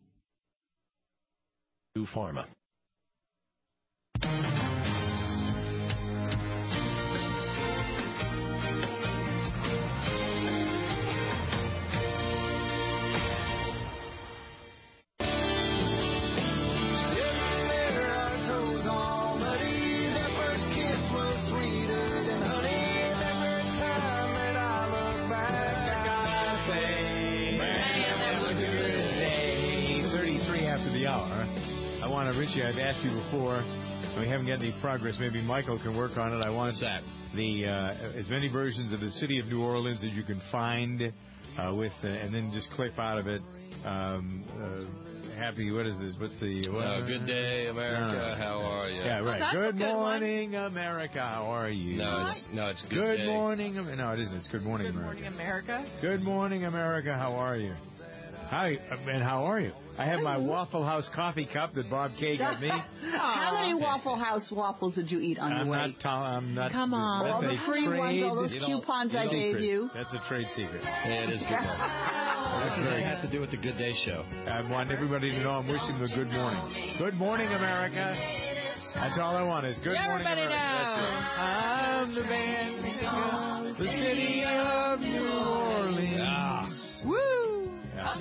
[SPEAKER 21] Pharma.
[SPEAKER 3] Richie, I've asked you before, and we haven't got any progress. Maybe Michael can work on it. I want
[SPEAKER 2] that?
[SPEAKER 3] the uh, as many versions of the City of New Orleans as you can find, uh, with, uh, and then just clip out of it. Um, uh, happy, what is this? What's the? What,
[SPEAKER 2] uh, good day, America.
[SPEAKER 3] Uh,
[SPEAKER 2] how are you?
[SPEAKER 3] Yeah, right.
[SPEAKER 5] Oh,
[SPEAKER 3] good,
[SPEAKER 5] good
[SPEAKER 3] morning, one. America. How are you?
[SPEAKER 2] No, it's no, it's good.
[SPEAKER 3] Good
[SPEAKER 2] day.
[SPEAKER 3] morning. No, it isn't. It's good morning,
[SPEAKER 5] good
[SPEAKER 3] America.
[SPEAKER 5] Good morning, America.
[SPEAKER 3] Good morning, America. How are you? Hi, and how are you? I have my Waffle House coffee cup that Bob K got me.
[SPEAKER 4] How many Waffle House waffles did you eat on
[SPEAKER 3] I'm
[SPEAKER 4] your way?
[SPEAKER 3] Not ta- I'm not.
[SPEAKER 5] Come on.
[SPEAKER 3] That's
[SPEAKER 4] all the
[SPEAKER 3] a
[SPEAKER 4] free
[SPEAKER 3] trade
[SPEAKER 4] ones, all those coupons I gave you.
[SPEAKER 3] That's a trade secret.
[SPEAKER 2] Yeah, it is good. What does that have to do with the Good Day Show?
[SPEAKER 3] I want everybody to know I'm wishing them a good morning. Good morning, America. That's all I want is good morning,
[SPEAKER 5] Everybody
[SPEAKER 3] America. That's it. I'm the band, the city of New Orleans.
[SPEAKER 2] Ah.
[SPEAKER 5] Woo!
[SPEAKER 3] Yeah.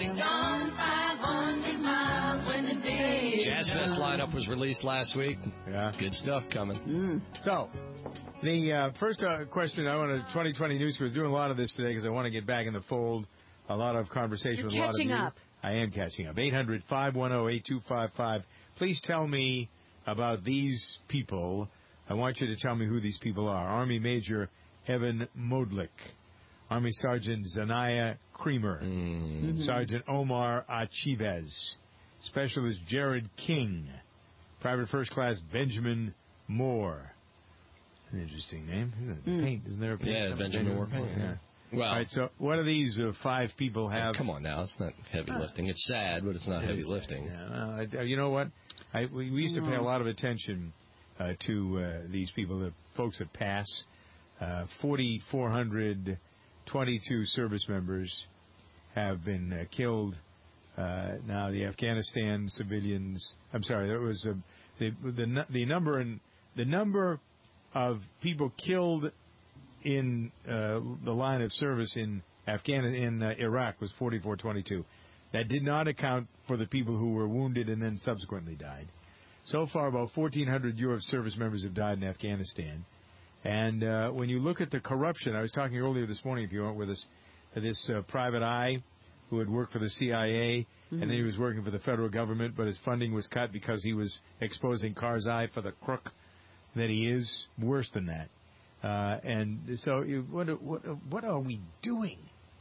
[SPEAKER 2] Jazz Fest lineup was released last week.
[SPEAKER 3] Yeah.
[SPEAKER 2] Good stuff coming.
[SPEAKER 3] Mm. So, the uh, first uh, question I want to, twenty twenty News Crew is doing a lot of this today because I want to get back in the fold. A lot of conversation
[SPEAKER 5] You're
[SPEAKER 3] with a lot of you.
[SPEAKER 5] catching up.
[SPEAKER 3] I am catching up. eight hundred, five one zero, eight two five five. Please tell me about these people. I want you to tell me who these people are. Army Major Evan Modlik. Army Sergeant Zanaya Creamer.
[SPEAKER 2] Mm-hmm.
[SPEAKER 3] Sergeant Omar Achivez. Specialist Jared King. Private First Class Benjamin Moore. An interesting name, isn't it?
[SPEAKER 4] Mm.
[SPEAKER 3] Paint, isn't there a paint?
[SPEAKER 2] Yeah, Benjamin Moore Paint. Yeah.
[SPEAKER 3] Well, all right, so what do these uh, five people have?
[SPEAKER 2] Yeah, come on now, it's not heavy lifting. It's sad, but it's not
[SPEAKER 3] it
[SPEAKER 2] heavy
[SPEAKER 3] is,
[SPEAKER 2] lifting.
[SPEAKER 3] Yeah, well, I, you know what? I, we, we used to pay a lot of attention uh, to uh, these people, the folks that pass. Uh, four thousand four hundred twenty-two service members have been uh, killed. Uh, now the Afghanistan civilians. I'm sorry, there was a, the the the number and the number of people killed in uh, the line of service in Afghanistan in uh, Iraq was forty-four twenty-two. That did not account for the people who were wounded and then subsequently died. So far, about fourteen hundred U S service members have died in Afghanistan. And uh, when you look at the corruption, I was talking earlier this morning, if you weren't with us, to this uh, private eye who had worked for the C I A, mm-hmm. and then he was working for the federal government, but his funding was cut because he was exposing Karzai for the crook that he is. Worse than that. Uh, and so what, what, what are we doing?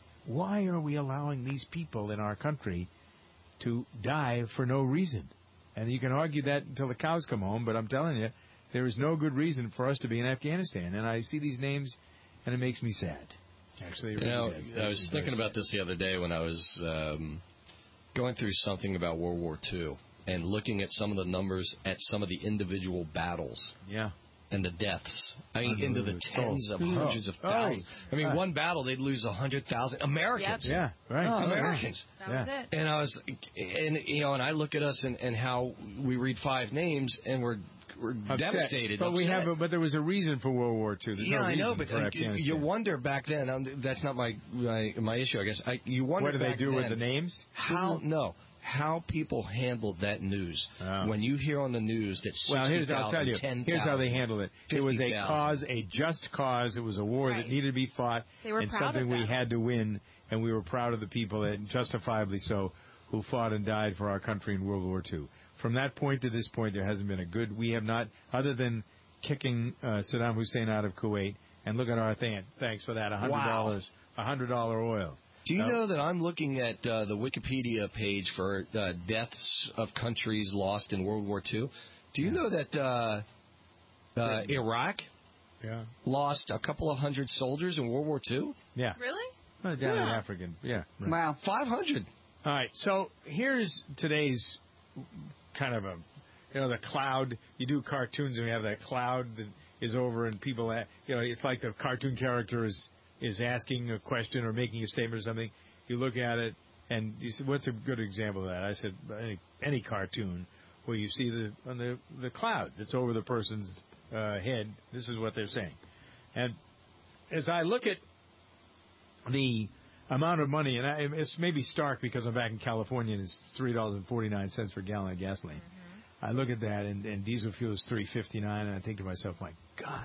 [SPEAKER 3] Why are we allowing these people in our country to die for no reason? And you can argue that until the cows come home, but I'm telling you, there is no good reason for us to be in Afghanistan. And I see these names, and it makes me sad. Actually, it
[SPEAKER 2] you know,
[SPEAKER 3] really
[SPEAKER 2] I was thinking about this the other day when I was um, going through something about World War Two and looking at some of the numbers at some of the individual battles.
[SPEAKER 3] Yeah.
[SPEAKER 2] And the deaths. I mean, into the tens of
[SPEAKER 3] oh.
[SPEAKER 2] hundreds of thousands. I mean, one battle, they'd lose one hundred thousand Americans.
[SPEAKER 3] Yep. Yeah, right.
[SPEAKER 2] Oh, Americans.
[SPEAKER 5] That
[SPEAKER 3] yeah.
[SPEAKER 5] was it.
[SPEAKER 2] And I was, and you know, and I look at us and, and how we read five names and we're we're
[SPEAKER 3] upset.
[SPEAKER 2] devastated.
[SPEAKER 3] But
[SPEAKER 2] upset.
[SPEAKER 3] we have, a, but there was a reason for World War Two. There's
[SPEAKER 2] yeah,
[SPEAKER 3] no
[SPEAKER 2] I know,
[SPEAKER 3] reason
[SPEAKER 2] but
[SPEAKER 3] for
[SPEAKER 2] uh,
[SPEAKER 3] Afghanistan.
[SPEAKER 2] you wonder back then. Um, that's not my, my my issue, I guess. I, you wonder.
[SPEAKER 3] What do they
[SPEAKER 2] back
[SPEAKER 3] do
[SPEAKER 2] then,
[SPEAKER 3] with the names?
[SPEAKER 2] How no. How people handled that news.
[SPEAKER 3] Oh.
[SPEAKER 2] When you hear on the news that
[SPEAKER 3] well,
[SPEAKER 2] sixty
[SPEAKER 3] here's I'll tell you.
[SPEAKER 2] ten,
[SPEAKER 3] here's how they handled it. It was a
[SPEAKER 2] fifty thousand.
[SPEAKER 3] cause, a just cause. It was a war
[SPEAKER 5] Right.
[SPEAKER 3] that needed to be fought,
[SPEAKER 5] They were
[SPEAKER 3] and
[SPEAKER 5] proud
[SPEAKER 3] something
[SPEAKER 5] of
[SPEAKER 3] we
[SPEAKER 5] them.
[SPEAKER 3] had to win. And we were proud of the people, that justifiably so, who fought and died for our country in World War Two. From that point to this point, there hasn't been a good. We have not, other than kicking uh, Saddam Hussein out of Kuwait. And look at our thing. Thanks for that. A hundred dollars. A hundred dollar oil.
[SPEAKER 2] Do you
[SPEAKER 3] Uh,
[SPEAKER 2] know that I'm looking at uh, the Wikipedia page for uh, deaths of countries lost in World War Two? Do you know that uh, uh, Iraq
[SPEAKER 3] yeah.
[SPEAKER 2] lost a couple of hundred soldiers in World War Two?
[SPEAKER 3] Yeah.
[SPEAKER 5] Really?
[SPEAKER 3] Uh, down
[SPEAKER 5] Yeah.
[SPEAKER 3] in African. Yeah. Right.
[SPEAKER 4] Wow.
[SPEAKER 2] five hundred.
[SPEAKER 3] All right. So here's today's kind of a, you know, the cloud. You do cartoons and we have that cloud that is over and people, you know, it's like the cartoon character is, is asking a question or making a statement or something. You look at it and you say, what's a good example of that? I said, any, any cartoon where you see the, on the, the cloud that's over the person's uh, head. This is what they're saying. And as I look at the amount of money, and I, it's maybe stark because I'm back in California and it's three dollars and forty-nine cents per gallon of gasoline. Mm-hmm. I look at that, and, and diesel fuel is three fifty-nine, and I think to myself, my God,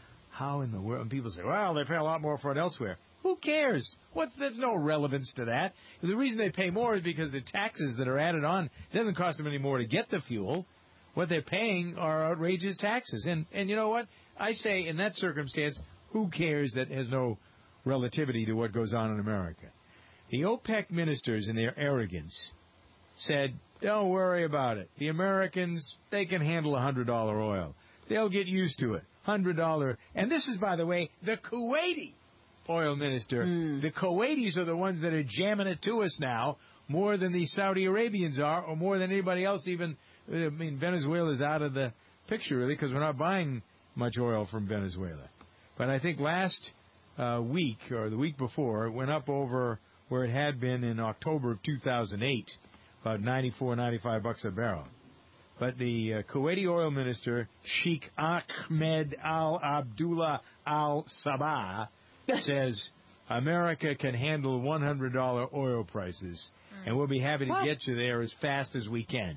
[SPEAKER 3] how in the world? And people say, well, they pay a lot more for it elsewhere. Who cares? What's, there's no relevance to that. The reason they pay more is because the taxes that are added on, it doesn't cost them any more to get the fuel. What they're paying are outrageous taxes. And, and you know what? I say in that circumstance, who cares? That has no relativity to what goes on in America. The OPEC ministers, in their arrogance, said, don't worry about it. The Americans, they can handle one hundred dollar oil. They'll get used to it. one hundred dollars. And this is, by the way, the Kuwaiti oil minister. Mm. The Kuwaitis are the ones that are jamming it to us now more than the Saudi Arabians are, or more than anybody else even. I mean, Venezuela's out of the picture, really, because we're not buying much oil from Venezuela. But I think last uh, week, or the week before, it went up over where it had been in October of two thousand eight, about ninety-four, ninety-five bucks a barrel. But the uh, Kuwaiti oil minister, Sheikh Ahmed Al Abdullah Al Sabah, says America can handle one hundred dollar oil prices, mm. and we'll be happy to what? get you there as fast as we can.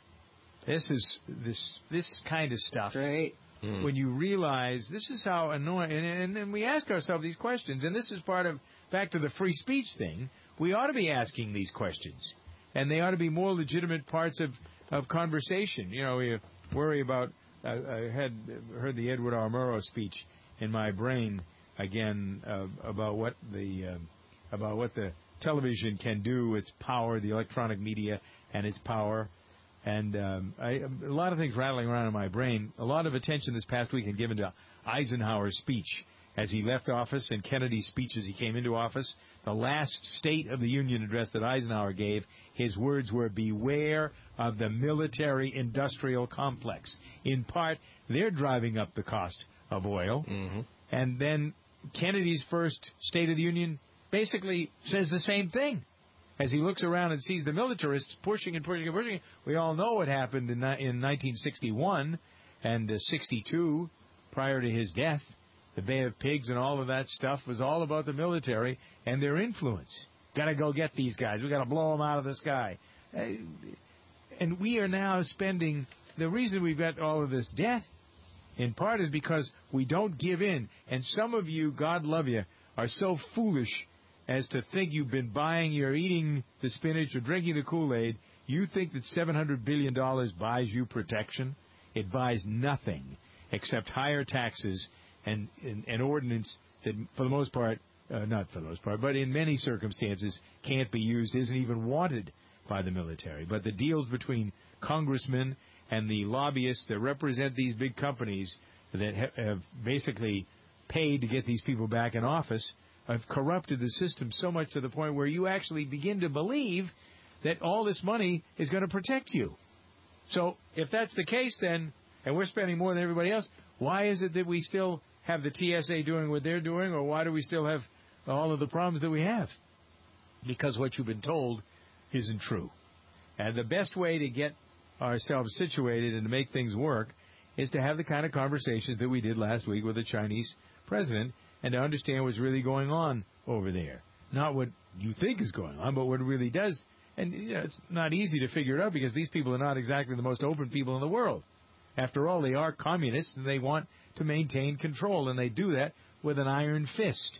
[SPEAKER 3] This is this this kind of stuff.
[SPEAKER 4] Great.
[SPEAKER 3] Mm. When you realize this is how annoying, and, and, and we ask ourselves these questions, and this is part of, back to the free speech thing, we ought to be asking these questions, and they ought to be more legitimate parts of, of conversation. You know, we worry about, uh, I had heard the Edward R. Murrow speech in my brain again uh, about what the uh, about what the television can do, its power, the electronic media and its power. And um, I, a lot of things rattling around in my brain. A lot of attention this past weekend given to Eisenhower's speech as he left office and Kennedy's speech as he came into office. The last State of the Union address that Eisenhower gave, his words were, beware of the military-industrial complex. In part, they're driving up the cost of oil.
[SPEAKER 2] Mm-hmm.
[SPEAKER 3] And then Kennedy's first State of the Union basically says the same thing. As he looks around and sees the militarists pushing and pushing and pushing, we all know what happened in, in nineteen sixty-one and uh, sixty-two, prior to his death. The Bay of Pigs and all of that stuff was all about the military and their influence. Got to go get these guys. We got to blow them out of the sky. Uh, and we are now spending, the reason we've got all of this debt, in part, is because we don't give in. And some of you, God love you, are so foolish as to think you've been buying, you're eating the spinach or drinking the Kool-Aid. You think that seven hundred billion dollars buys you protection? It buys nothing except higher taxes and an ordinance that, for the most part, uh, not for the most part, but in many circumstances, can't be used, isn't even wanted by the military. But the deals between congressmen and the lobbyists that represent these big companies that ha- have basically paid to get these people back in office have corrupted the system so much to the point where you actually begin to believe that all this money is going to protect you. So if that's the case, then, and we're spending more than everybody else, why is it that we still have the T S A doing what they're doing, or why do we still have all of the problems that we have? Because what you've been told isn't true. And the best way to get ourselves situated and to make things work is to have the kind of conversations that we did last week with the Chinese president and to understand what's really going on over there. Not what you think is going on, but what it really does. And you know, it's not easy to figure it out because these people are not exactly the most open people in the world. After all, they are communists and they want to maintain control, and they do that with an iron fist.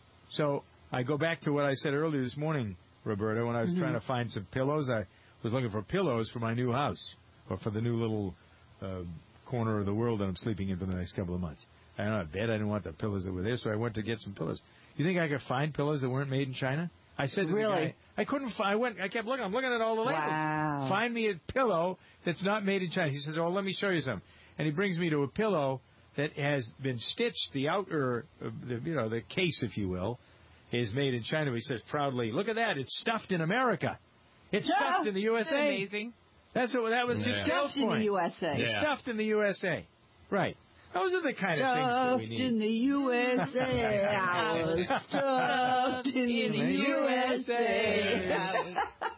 [SPEAKER 3] So I go back to what I said earlier this morning, Roberta, when I was mm-hmm. trying to find some pillows. I was looking for pillows for my new house, or for the new little uh, corner of the world that I'm sleeping in for the next couple of months. I don't have a bed. I didn't want the pillows that were there, so I went to get some pillows. You think I could find pillows that weren't made in China? I said to
[SPEAKER 4] really?
[SPEAKER 3] the guy, I couldn't find. I went. I kept looking. I'm looking at all the labels.
[SPEAKER 4] Wow.
[SPEAKER 3] Find me a pillow that's not made in China. He says, "Oh, let me show you some." And he brings me to a pillow that has been stitched. The outer, uh, the, you know, the case, if you will, is made in China. He says proudly, "Look at that! It's stuffed in America. It's yeah. stuffed in the U S A."
[SPEAKER 5] Amazing.
[SPEAKER 3] That's what that was.
[SPEAKER 4] Yeah.
[SPEAKER 3] His
[SPEAKER 4] stuffed in the U S A.
[SPEAKER 3] It's yeah. stuffed in the U S A. Right. Those are the kind of things that we need.
[SPEAKER 4] Stuffed in the U S A. I was stuffed in the U S A.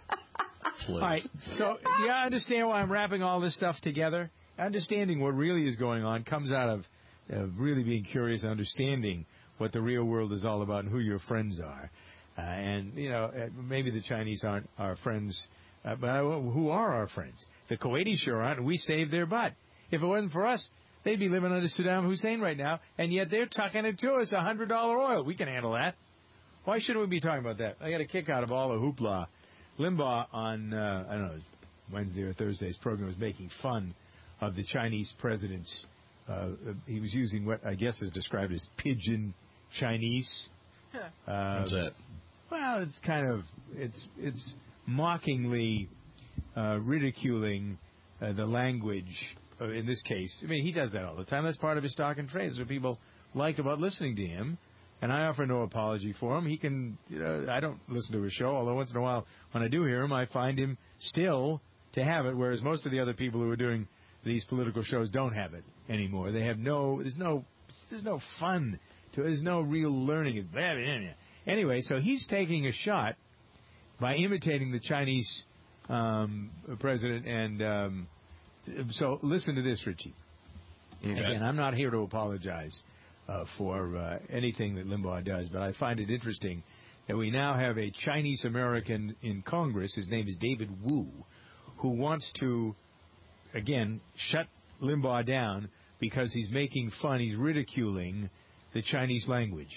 [SPEAKER 3] All right. So do you understand why I'm wrapping all this stuff together? Understanding what really is going on comes out of uh, really being curious, understanding what the real world is all about and who your friends are. Uh, and, you know, uh, maybe the Chinese aren't our friends, uh, but uh, who are our friends? The Kuwaitis sure aren't, and we saved their butt. If it wasn't for us, they'd be living under Saddam Hussein right now, and yet they're tucking it to us, one hundred dollars oil. We can handle that. Why shouldn't we be talking about that? I got a kick out of all the hoopla. Limbaugh on, uh, I don't know, Wednesday or Thursday's program was making fun of the Chinese president's, uh, he was using what I guess is described as pidgin Chinese.
[SPEAKER 2] Huh.
[SPEAKER 3] Uh,
[SPEAKER 2] What's that?
[SPEAKER 3] Well, it's kind of, it's it's mockingly uh, ridiculing uh, the language, uh, in this case. I mean, he does that all the time. That's part of his stock and trade. That's what people like about listening to him. And I offer no apology for him. He can, you know, I don't listen to his show, although once in a while when I do hear him, I find him still to have it, whereas most of the other people who are doing these political shows don't have it anymore. They have no, there's no, there's no fun to it. There's no real learning. Anyway, so he's taking a shot by imitating the Chinese um, president. And um, so listen to this, Richie. Okay. Again, I'm not here to apologize uh, for uh, anything that Limbaugh does, but I find it interesting that we now have a Chinese American in Congress. His name is David Wu, who wants to, again, shut Limbaugh down because he's making fun, he's ridiculing the Chinese language.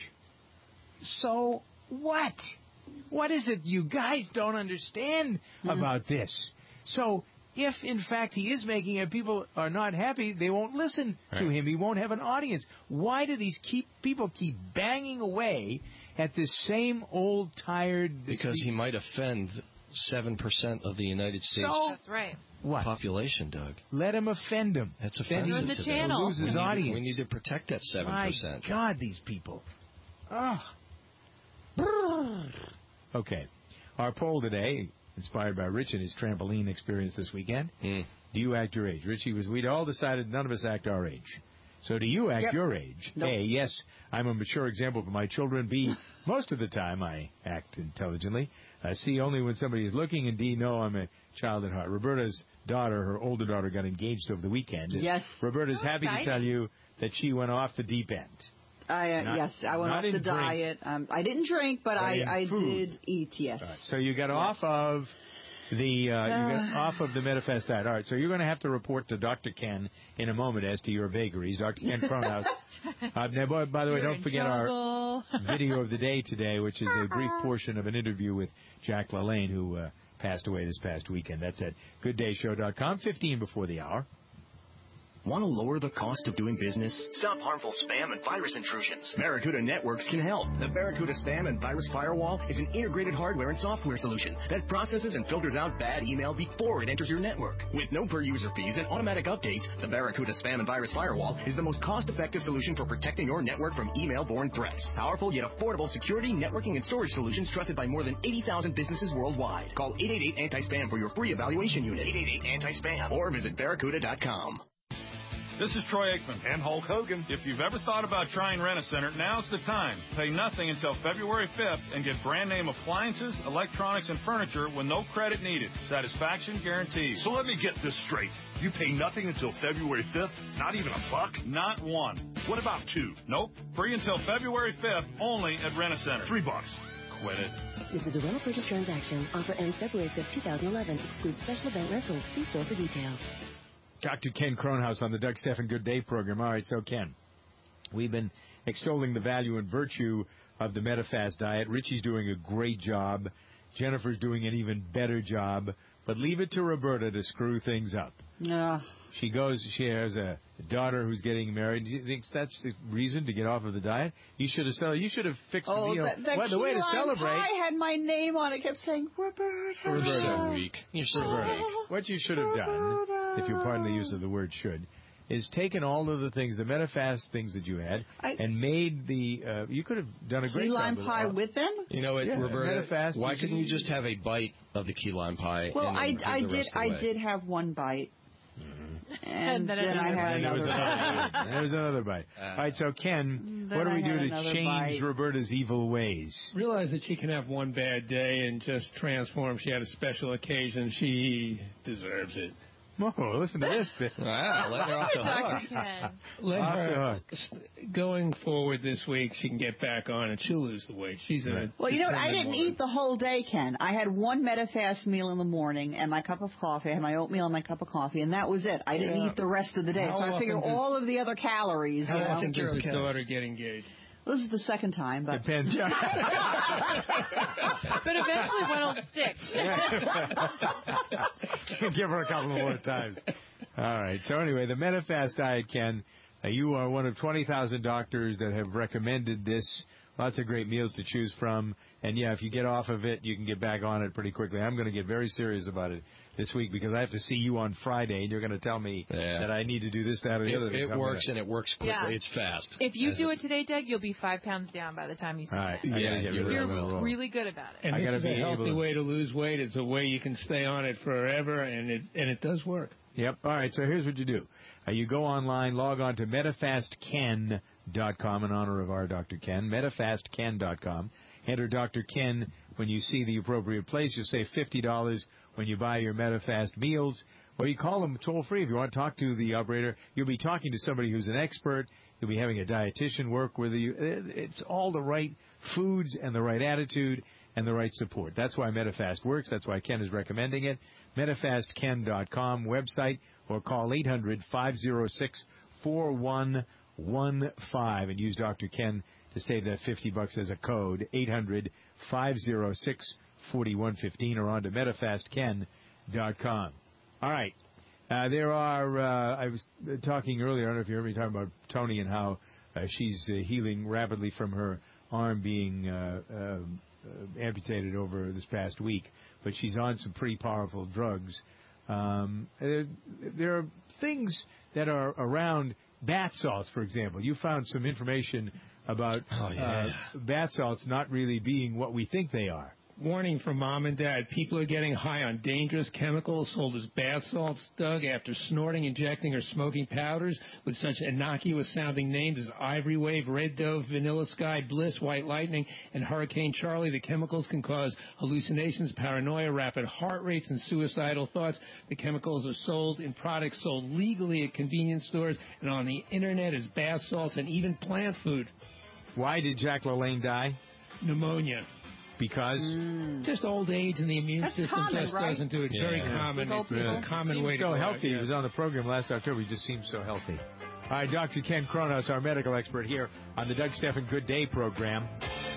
[SPEAKER 3] So what? What is it you guys don't understand mm-hmm. about this? So if, in fact, he is making it, people are not happy, they won't listen right. to him. He won't have an audience. Why do these keep people keep banging away at this same old, tired...
[SPEAKER 2] Because he might offend seven percent of the United States
[SPEAKER 5] so, That's right.
[SPEAKER 3] What?
[SPEAKER 2] population, Doug.
[SPEAKER 3] Let him offend him.
[SPEAKER 2] That's offensive
[SPEAKER 5] Then the
[SPEAKER 2] to
[SPEAKER 5] channel.
[SPEAKER 2] them.
[SPEAKER 3] Lose his
[SPEAKER 2] we
[SPEAKER 3] audience.
[SPEAKER 2] Need, we need to protect that seven percent.
[SPEAKER 3] My God, these people. Oh. Okay. Our poll today, inspired by Rich and his trampoline experience this weekend.
[SPEAKER 2] Mm.
[SPEAKER 3] Do you act your age? Richie, was we'd all decided none of us act our age. So do you act
[SPEAKER 4] yep.
[SPEAKER 3] your age?
[SPEAKER 4] Nope.
[SPEAKER 3] A, yes, I'm a mature example for my children. B, most of the time I act intelligently. Uh, C, only when somebody is looking. And D, no, I'm a child at heart. Roberta's daughter, her older daughter, got engaged over the weekend.
[SPEAKER 4] Yes.
[SPEAKER 3] Roberta's
[SPEAKER 5] Oh,
[SPEAKER 3] happy
[SPEAKER 5] exciting.
[SPEAKER 3] to tell you that she went off the deep end.
[SPEAKER 4] I, uh,
[SPEAKER 3] Not-
[SPEAKER 4] yes, I went
[SPEAKER 3] not
[SPEAKER 4] off the
[SPEAKER 3] in drink.
[SPEAKER 4] diet. Um, I didn't drink, but
[SPEAKER 3] But
[SPEAKER 4] I,
[SPEAKER 3] in
[SPEAKER 4] I
[SPEAKER 3] food.
[SPEAKER 4] did eat, yes.
[SPEAKER 3] All right, so you got off of the uh, you got off of the Medifast diet. All right, so you're going to have to report to Doctor Ken in a moment as to your vagaries. Doctor Ken Cronhouse Uh, now, by, by the way,
[SPEAKER 5] You're
[SPEAKER 3] don't
[SPEAKER 5] in
[SPEAKER 3] forget
[SPEAKER 5] trouble.
[SPEAKER 3] our video of the day today, which is a brief portion of an interview with Jack LaLanne, who uh, passed away this past weekend. That's at good day show dot com, fifteen before the hour.
[SPEAKER 9] Want to lower the cost of doing business? Stop harmful spam and virus intrusions. Barracuda Networks can help. The Barracuda Spam and Virus Firewall is an integrated hardware and software solution that processes and filters out bad email before it enters your network. With no per-user fees and automatic updates, the Barracuda Spam and Virus Firewall is the most cost-effective solution for protecting your network from email-borne threats. Powerful yet affordable security, networking, and storage solutions trusted by more than eighty thousand businesses worldwide. Call eight eight eight anti spam for your free evaluation unit. eight eight eight anti spam or visit barracuda dot com.
[SPEAKER 10] This is Troy Aikman. And Hulk Hogan. If you've ever thought about trying Rent-A-Center, now's the time. Pay nothing until February fifth and get brand name appliances, electronics, and furniture with no credit needed. Satisfaction guaranteed.
[SPEAKER 11] So let me get this straight. You pay nothing until February fifth? Not even a buck?
[SPEAKER 10] Not one.
[SPEAKER 11] What about two?
[SPEAKER 10] Nope. Free until February fifth only at Rent-A-Center.
[SPEAKER 11] Three bucks.
[SPEAKER 10] Quit it.
[SPEAKER 12] This is a rental purchase transaction. Offer ends February fifth, twenty eleven. Excludes special event rentals. See store for details.
[SPEAKER 3] Doctor Ken Kronhaus on the Doug Stephan Good Day program. All right, so Ken, we've been extolling the value and virtue of the MetaFast diet. Richie's doing a great job. Jennifer's doing an even better job. But leave it to Roberta to screw things up.
[SPEAKER 4] Yeah.
[SPEAKER 3] She goes, she has a daughter who's getting married. Do you think that's the reason to get off of the diet? You should have cel- You should have fixed
[SPEAKER 4] Oh,
[SPEAKER 3] the meal.
[SPEAKER 4] that, that
[SPEAKER 3] well, the way to celebrate.
[SPEAKER 4] pie had my name on it. Kept saying Roberta.
[SPEAKER 3] Roberta.
[SPEAKER 2] So weak. You're so
[SPEAKER 3] Roberta.
[SPEAKER 2] weak.
[SPEAKER 3] What you should have done, if you'll pardon the use of the word should, is taken all of the things, the MetaFast things that you had,
[SPEAKER 4] I,
[SPEAKER 3] and made the, uh, you could have done a great
[SPEAKER 4] key
[SPEAKER 3] job
[SPEAKER 4] lime
[SPEAKER 3] with
[SPEAKER 4] pie
[SPEAKER 3] it.
[SPEAKER 4] with them?
[SPEAKER 2] You know what,
[SPEAKER 3] Yeah,
[SPEAKER 2] Roberta?
[SPEAKER 3] MetaFast
[SPEAKER 2] Why
[SPEAKER 3] is-
[SPEAKER 2] couldn't you just have a bite of the key lime pie?
[SPEAKER 4] Well,
[SPEAKER 2] and then
[SPEAKER 4] I,
[SPEAKER 2] give
[SPEAKER 4] I
[SPEAKER 2] the
[SPEAKER 4] did
[SPEAKER 2] rest
[SPEAKER 4] I
[SPEAKER 2] away?
[SPEAKER 4] did have one bite.
[SPEAKER 3] Mm-hmm.
[SPEAKER 4] And,
[SPEAKER 5] And then
[SPEAKER 4] then I
[SPEAKER 5] another
[SPEAKER 4] had
[SPEAKER 5] bite.
[SPEAKER 4] another bite.
[SPEAKER 3] bite. There's another bite. All right, so Ken,
[SPEAKER 4] Then
[SPEAKER 3] what do
[SPEAKER 4] I
[SPEAKER 3] we do
[SPEAKER 4] had
[SPEAKER 3] to
[SPEAKER 4] another
[SPEAKER 3] change
[SPEAKER 4] bite.
[SPEAKER 3] Roberta's evil ways?
[SPEAKER 13] Realize that she can have one bad day and just transform. She had a special occasion. She deserves it.
[SPEAKER 3] Oh, listen to this.
[SPEAKER 2] Wow, let her off the hook.
[SPEAKER 13] Let
[SPEAKER 3] Off the
[SPEAKER 13] her,
[SPEAKER 3] hook.
[SPEAKER 13] going forward this week, she can get back on and she'll lose the weight. She's a
[SPEAKER 4] Well, you know what? I
[SPEAKER 13] determined
[SPEAKER 4] didn't
[SPEAKER 13] woman.
[SPEAKER 4] eat the whole day, Ken. I had one MetaFast meal in the morning and my cup of coffee. I had my oatmeal and my cup of coffee, and that was it. I didn't
[SPEAKER 13] Yeah.
[SPEAKER 4] eat the rest of the day.
[SPEAKER 13] How
[SPEAKER 4] so I figure
[SPEAKER 13] often does-
[SPEAKER 4] all of the other calories.
[SPEAKER 13] How
[SPEAKER 4] you know,
[SPEAKER 13] often does his daughter get engaged?
[SPEAKER 4] This is the second time, but
[SPEAKER 3] Depends.
[SPEAKER 5] But eventually one will stick.
[SPEAKER 3] Give her a couple more times. All right. So anyway, the MetaFast diet, Ken, uh, you are one of twenty thousand doctors that have recommended this. Lots of great meals to choose from. And, yeah, if you get off of it, you can get back on it pretty quickly. I'm going to get very serious about it this week because I have to see you on Friday, and you're going to tell me
[SPEAKER 2] Yeah.
[SPEAKER 3] that I need to do this, that, or the
[SPEAKER 2] It,
[SPEAKER 3] other. thing.
[SPEAKER 2] it
[SPEAKER 3] So I'm
[SPEAKER 2] works,
[SPEAKER 3] gonna-
[SPEAKER 2] and it works quickly.
[SPEAKER 5] Yeah.
[SPEAKER 2] It's fast.
[SPEAKER 5] If you
[SPEAKER 2] As
[SPEAKER 5] do
[SPEAKER 2] a-
[SPEAKER 5] it today, Doug, you'll be five pounds down by the time you see
[SPEAKER 3] All right.
[SPEAKER 5] it.
[SPEAKER 3] I
[SPEAKER 2] Yeah,
[SPEAKER 3] gotta get
[SPEAKER 2] you're
[SPEAKER 3] rid of
[SPEAKER 5] You're
[SPEAKER 3] it.
[SPEAKER 5] really good about it.
[SPEAKER 13] And
[SPEAKER 3] I
[SPEAKER 13] this
[SPEAKER 3] gotta
[SPEAKER 13] is a
[SPEAKER 3] be
[SPEAKER 13] healthy
[SPEAKER 3] able to-
[SPEAKER 13] way to lose weight. It's a way you can stay on it forever, and it and it does work.
[SPEAKER 3] Yep. All right. So here's what you do. Uh, you go online, log on to metafast ken dot com in honor of our Doctor Ken, metafast ken dot com. Enter Doctor Ken when you see the appropriate place. You'll save fifty dollars when you buy your MetaFast meals. Or you call them toll-free. If you want to talk to the operator, you'll be talking to somebody who's an expert. You'll be having a dietitian work with you. It's all the right foods and the right attitude and the right support. That's why MetaFast works. That's why Ken is recommending it. metafast ken dot com website, or call eight hundred, five oh six, four one one five and use Doctor Ken to save that fifty bucks as a code. eight hundred, five oh six, four one one five or on to metafast ken dot com. All right. Uh, there are, uh, I was talking earlier, I don't know if you heard me talking about Tony and how uh, she's uh, healing rapidly from her arm being uh, uh, uh, amputated over this past week, but she's on some pretty powerful drugs. Um, uh, there are things that are around bath salts, for example. You found some information about
[SPEAKER 13] Oh, yeah.
[SPEAKER 3] uh, bath salts not really being what we think they are.
[SPEAKER 13] Warning from mom and dad. People are getting high on dangerous chemicals sold as bath salts, Doug, after snorting, injecting, or smoking powders with such innocuous-sounding names as Ivory Wave, Red Dove, Vanilla Sky, Bliss, White Lightning, and Hurricane Charlie. The chemicals can cause hallucinations, paranoia, rapid heart rates, and suicidal thoughts. The chemicals are sold in products sold legally at convenience stores and on the Internet as bath salts and even plant food.
[SPEAKER 3] Why did Jack LaLanne die?
[SPEAKER 13] Pneumonia.
[SPEAKER 3] Because?
[SPEAKER 13] Just old age and the immune
[SPEAKER 4] That's
[SPEAKER 13] system
[SPEAKER 4] common,
[SPEAKER 13] just
[SPEAKER 4] right?
[SPEAKER 13] doesn't do it.
[SPEAKER 3] Yeah.
[SPEAKER 13] Very
[SPEAKER 3] Yeah.
[SPEAKER 13] common.
[SPEAKER 4] With old
[SPEAKER 13] It's, it's
[SPEAKER 4] people.
[SPEAKER 13] a common
[SPEAKER 3] Seems
[SPEAKER 13] way to
[SPEAKER 3] so
[SPEAKER 13] go out,
[SPEAKER 3] healthy.
[SPEAKER 13] yeah.
[SPEAKER 3] He was on the program last October. He just seems so healthy. All right, Doctor Ken Kronos, our medical expert here on the Doug Stephan Good Day program.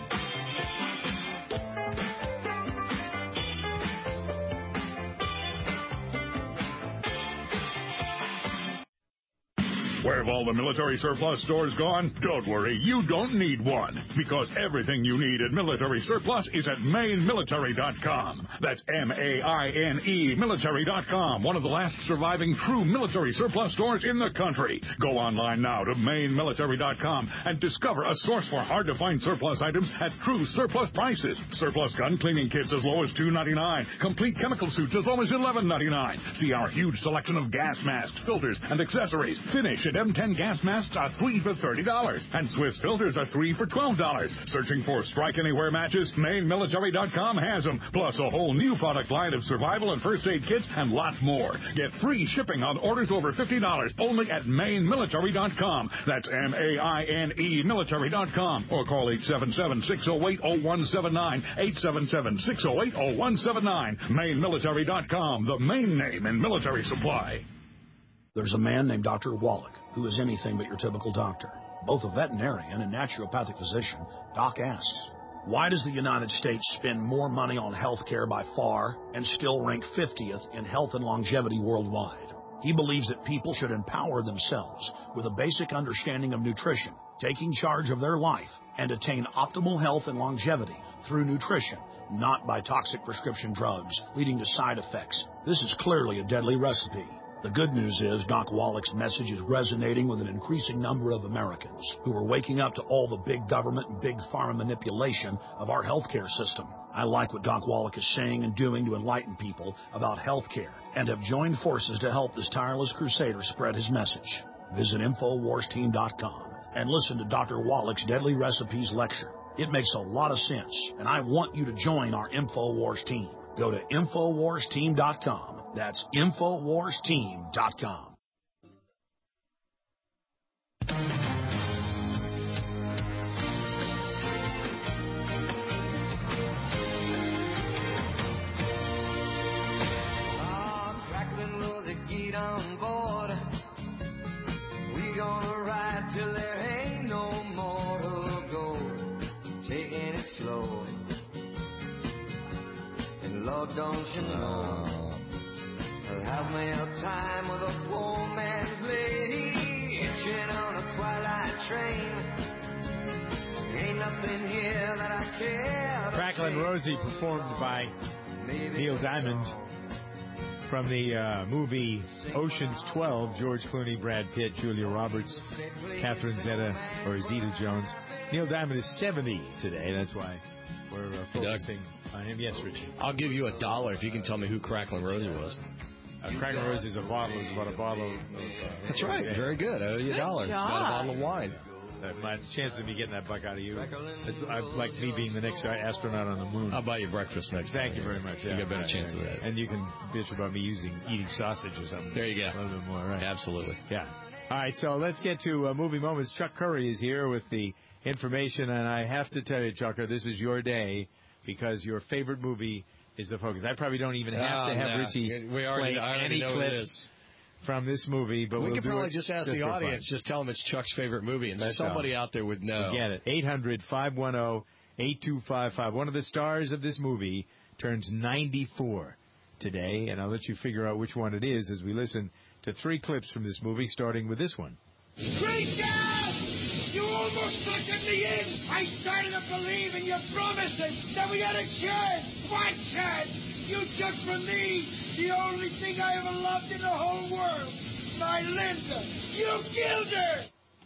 [SPEAKER 14] Where have all the military surplus stores gone? Don't worry, you don't need one, because everything you need at Military Surplus is at Maine Military dot com. That's M A I N E Military dot com, one of the last surviving true military surplus stores in the country. Go online now to Maine Military dot com and discover a source for hard-to-find surplus items at true surplus prices. Surplus gun cleaning kits as low as two dollars and ninety-nine cents. Complete chemical suits as low as eleven dollars and ninety-nine cents. See our huge selection of gas masks, filters, and accessories. Finish at M ten gas masks are three for thirty dollars, and Swiss filters are three for twelve dollars. Searching for Strike Anywhere matches? Maine Military dot com has them, plus a whole new product line of survival and first aid kits and lots more. Get free shipping on orders over fifty dollars only at Maine Military dot com. That's M A I N E Military dot com, or call eight seven seven, six oh eight, oh one seven nine, eight seven seven, six oh eight, oh one seven nine. Maine Military dot com, the main name in military supply.
[SPEAKER 8] There's a man named Doctor Wallach who is anything but your typical doctor. Both a veterinarian and naturopathic physician, Doc asks, why does the United States spend more money on health care by far and still rank fiftieth in health and longevity worldwide? He believes that people should empower themselves with a basic understanding of nutrition, taking charge of their life, and attain optimal health and longevity through nutrition, not by toxic prescription drugs leading to side effects. This is clearly a deadly recipe. The good news is Doc Wallach's message is resonating with an increasing number of Americans who are waking up to all the big government and big pharma manipulation of our healthcare system. I like what Doc Wallach is saying and doing to enlighten people about healthcare and have joined forces to help this tireless crusader spread his message. Visit Infowars Team dot com and listen to Doctor Wallach's Deadly Recipes lecture. It makes a lot of sense, and I want you to join our Infowars team. Go to Infowars Team dot com. That's Infowars Team dot com.
[SPEAKER 15] Ah, crackling Rosie, get on board. We gonna ride till there ain't no more to go. Taking it slow. And Lord, don't you know, I'll have me a time with a poor man's lady, hitching on a twilight train. Ain't nothing here that I care.
[SPEAKER 3] Cracklin' Rosie, performed by Neil Diamond from the uh, movie Ocean's twelve. George Clooney, Brad Pitt, Julia Roberts, Catherine Zeta or Zeta Jones. Neil Diamond is seventy today. That's why we're uh, focusing on him. Yes, Richie.
[SPEAKER 2] I'll give you a dollar if you can tell me who Cracklin' Rosie was.
[SPEAKER 3] Uh, Cracklin' Rosie is a bottle. It's about a bottle of. of uh,
[SPEAKER 2] That's right. Rosé. Very good. I owe you a dollar. It's about a bottle of wine.
[SPEAKER 3] Uh, my chance of me getting that buck out of you. It's uh, like me being the next astronaut on the moon.
[SPEAKER 2] I'll buy you breakfast next
[SPEAKER 3] Thank
[SPEAKER 2] time.
[SPEAKER 3] you very much.
[SPEAKER 2] You
[SPEAKER 3] Yeah,
[SPEAKER 2] get a better
[SPEAKER 3] right,
[SPEAKER 2] chance
[SPEAKER 3] right,
[SPEAKER 2] of that.
[SPEAKER 3] And you can bitch about me using eating sausage or something.
[SPEAKER 2] There you go.
[SPEAKER 3] A little bit more, right?
[SPEAKER 2] Absolutely.
[SPEAKER 3] Yeah. All right, so let's get to uh, movie moments. Chuck Curry is here with the information, and I have to tell you, Chucker, this is your day because your favorite movie is the focus. I probably don't even have
[SPEAKER 2] oh,
[SPEAKER 3] to have
[SPEAKER 2] no.
[SPEAKER 3] Richie
[SPEAKER 2] we already,
[SPEAKER 3] play
[SPEAKER 2] I already
[SPEAKER 3] any
[SPEAKER 2] know
[SPEAKER 3] clips
[SPEAKER 2] what it is.
[SPEAKER 3] from this movie, but
[SPEAKER 2] we
[SPEAKER 3] we'll
[SPEAKER 2] could
[SPEAKER 3] do
[SPEAKER 2] probably
[SPEAKER 3] it
[SPEAKER 2] just ask
[SPEAKER 3] just
[SPEAKER 2] the
[SPEAKER 3] for
[SPEAKER 2] audience,
[SPEAKER 3] fun.
[SPEAKER 2] just tell them it's Chuck's favorite movie, and
[SPEAKER 3] That's
[SPEAKER 2] somebody
[SPEAKER 3] all.
[SPEAKER 2] out there would know.
[SPEAKER 3] You get it. eight hundred, five one zero, eight two five five. One of the stars of this movie turns ninety-four today, and I'll let you figure out which one it is as we listen to three clips from this movie, starting with this one.
[SPEAKER 15] Preacher! You almost suckered me in. I started to believe in your promises that we had a chance. What chance? You took from me the only thing I ever loved in the whole world, my Linda. You killed her.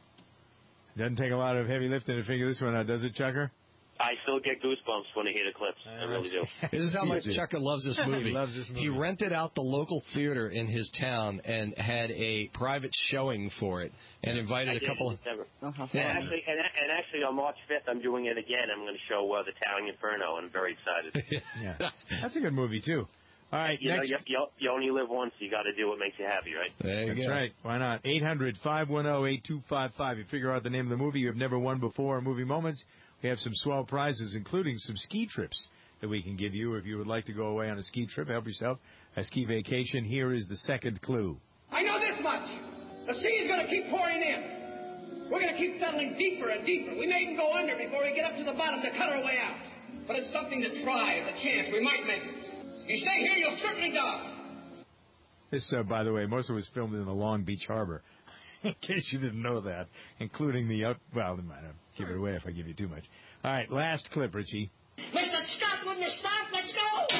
[SPEAKER 3] Doesn't take a lot of heavy lifting to figure this one out, does it, Chucker?
[SPEAKER 16] I still get goosebumps when I hear the clips. I really do.
[SPEAKER 2] This is how much Chucker loves this movie.
[SPEAKER 3] He loves this movie.
[SPEAKER 2] He rented out the local theater in his town and had a private showing for it and invited
[SPEAKER 16] I
[SPEAKER 2] a
[SPEAKER 16] did
[SPEAKER 2] couple
[SPEAKER 16] in
[SPEAKER 2] of...
[SPEAKER 16] December.
[SPEAKER 2] Uh-huh.
[SPEAKER 16] And, actually, and, and actually, on March fifth, I'm doing it again. I'm going to show uh, The Towering Inferno, and I'm very excited.
[SPEAKER 3] Yeah, that's a good movie, too. All right,
[SPEAKER 16] you
[SPEAKER 3] next.
[SPEAKER 16] know, you, you, you only live once. You got to do what makes you happy, right?
[SPEAKER 2] There you
[SPEAKER 3] That's
[SPEAKER 2] go.
[SPEAKER 3] right. Why not? eight hundred, five one zero, eight two five five. You figure out the name of the movie you have never won before, Movie Moments. We have some swell prizes, including some ski trips that we can give you if you would like to go away on a ski trip. Help yourself. A ski vacation. Here is the second clue.
[SPEAKER 15] I know this much. The sea is going to keep pouring in. We're going to keep settling deeper and deeper. We may even go under before we get up to the bottom to cut our way out. But it's something to try. It's a chance. We might make it. If you stay here, you'll certainly die.
[SPEAKER 3] This, uh, by the way, most of it was filmed in the Long Beach Harbor, in case you didn't know that, including the, uh, well, I might give it away if I give you too much. All right, last clip, Richie.
[SPEAKER 15] Mister Scott, wouldn't you stop? Let's go!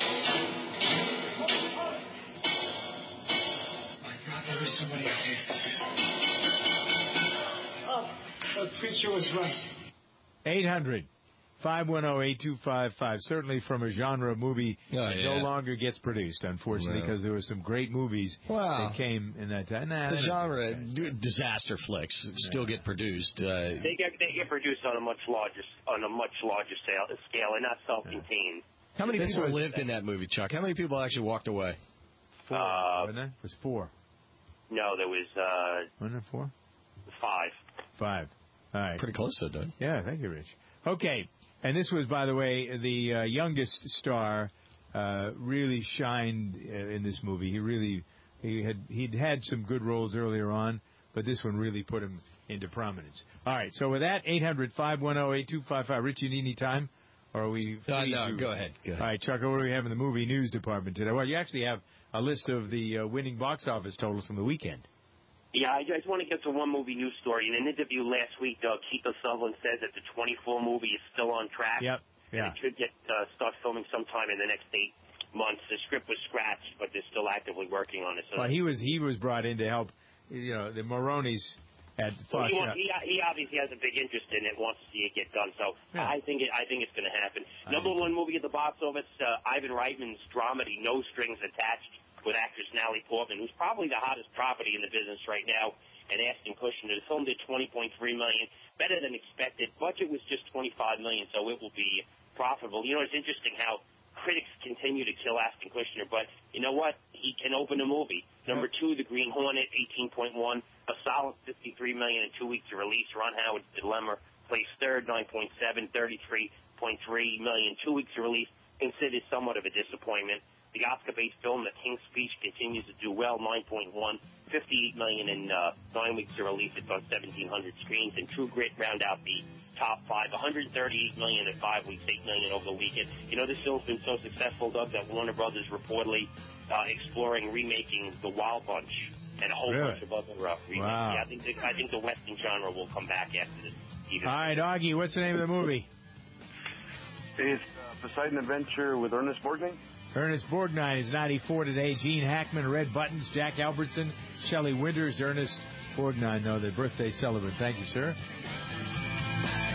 [SPEAKER 15] My God, there is somebody out here. Oh, the preacher was right.
[SPEAKER 3] eight hundred, five one zero, eight two five five. Certainly from a genre movie
[SPEAKER 2] oh,
[SPEAKER 3] that
[SPEAKER 2] yeah.
[SPEAKER 3] no longer gets produced, unfortunately, because no. there were some great movies
[SPEAKER 2] wow.
[SPEAKER 3] that came in that time. Nah,
[SPEAKER 2] the genre, d- disaster flicks still yeah. get produced. Uh,
[SPEAKER 16] they get they get produced on a much larger on a much larger scale, scale and not self-contained.
[SPEAKER 2] Yeah. How many this people was, lived in that movie, Chuck? How many people actually walked away?
[SPEAKER 3] Four,
[SPEAKER 16] uh,
[SPEAKER 3] wasn't it? It was four.
[SPEAKER 16] No, there was... Uh,
[SPEAKER 3] wasn't it four?
[SPEAKER 16] Five.
[SPEAKER 3] Five. All right.
[SPEAKER 2] Pretty close, though, Doug.
[SPEAKER 3] Yeah, thank you, Rich. Okay, and this was, by the way, the uh, youngest star uh, really shined uh, in this movie. He really... He had he'd had some good roles earlier on, but this one really put him into prominence. All right, so with that, eight hundred, five one zero, eight two five five. Rich, you need any time? Or are we...
[SPEAKER 2] Uh, no, to... go ahead. Go ahead.
[SPEAKER 3] All right, Chuck, what do we have in the movie news department today? Well, you actually have a list of the uh, winning box office totals from the weekend.
[SPEAKER 16] Yeah, I just want to get to one movie news story. In an interview last week, uh, Keith Sutherland says that the twenty-four movie is still on track.
[SPEAKER 3] Yep, yeah.
[SPEAKER 16] And it should get uh, start filming sometime in the next eight months. The script was scratched, but they're still actively working on it. So
[SPEAKER 3] well, he was he was brought in to help, you know, the Maronis at Fox.
[SPEAKER 16] Well, he, wants, he, he obviously has a big interest in it, wants to see it get done. So yeah. I think it, I think it's going to happen. I Number one movie at the box office, uh, Ivan Reitman's dramedy No Strings Attached with actress Natalie Portman, who's probably the hottest property in the business right now, and Ashton Kutcher. The film did twenty point three million dollars, better than expected. Budget was just twenty-five million dollars, so it will be profitable. You know, it's interesting how critics continue to kill Ashton Kutcher, but you know what? He can open a movie. Number two, The Green Hornet, eighteen point one, a solid fifty-three million dollars in two weeks of release. Ron Howard's Dilemma placed third, nine point seven, thirty-three point three million dollars, two weeks of release. Considered somewhat of a disappointment. The Oscar-based film, The King's Speech, continues to do well, nine point one, fifty-eight million dollars in uh, nine weeks of release. It's on seventeen hundred screens. And True Grit round out the top five, one hundred thirty-eight million dollars in five weeks, eight million dollars over the weekend. You know, this film's been so successful, Doug, that Warner Brothers reportedly uh, exploring remaking The Wild Bunch and a whole
[SPEAKER 3] really?
[SPEAKER 16] bunch of other uh, remakes.
[SPEAKER 3] Wow.
[SPEAKER 16] Yeah, I think the, I think the Western genre will come back after this. Even
[SPEAKER 3] All right, Augie, what's the name of the movie?
[SPEAKER 6] It's uh, Poseidon Adventure with Ernest Borgnine.
[SPEAKER 3] Ernest Borgnine is ninety-four today. Gene Hackman, Red Buttons, Jack Albertson, Shelley Winters, Ernest Borgnine, though, the birthday celebrant. Thank you, sir.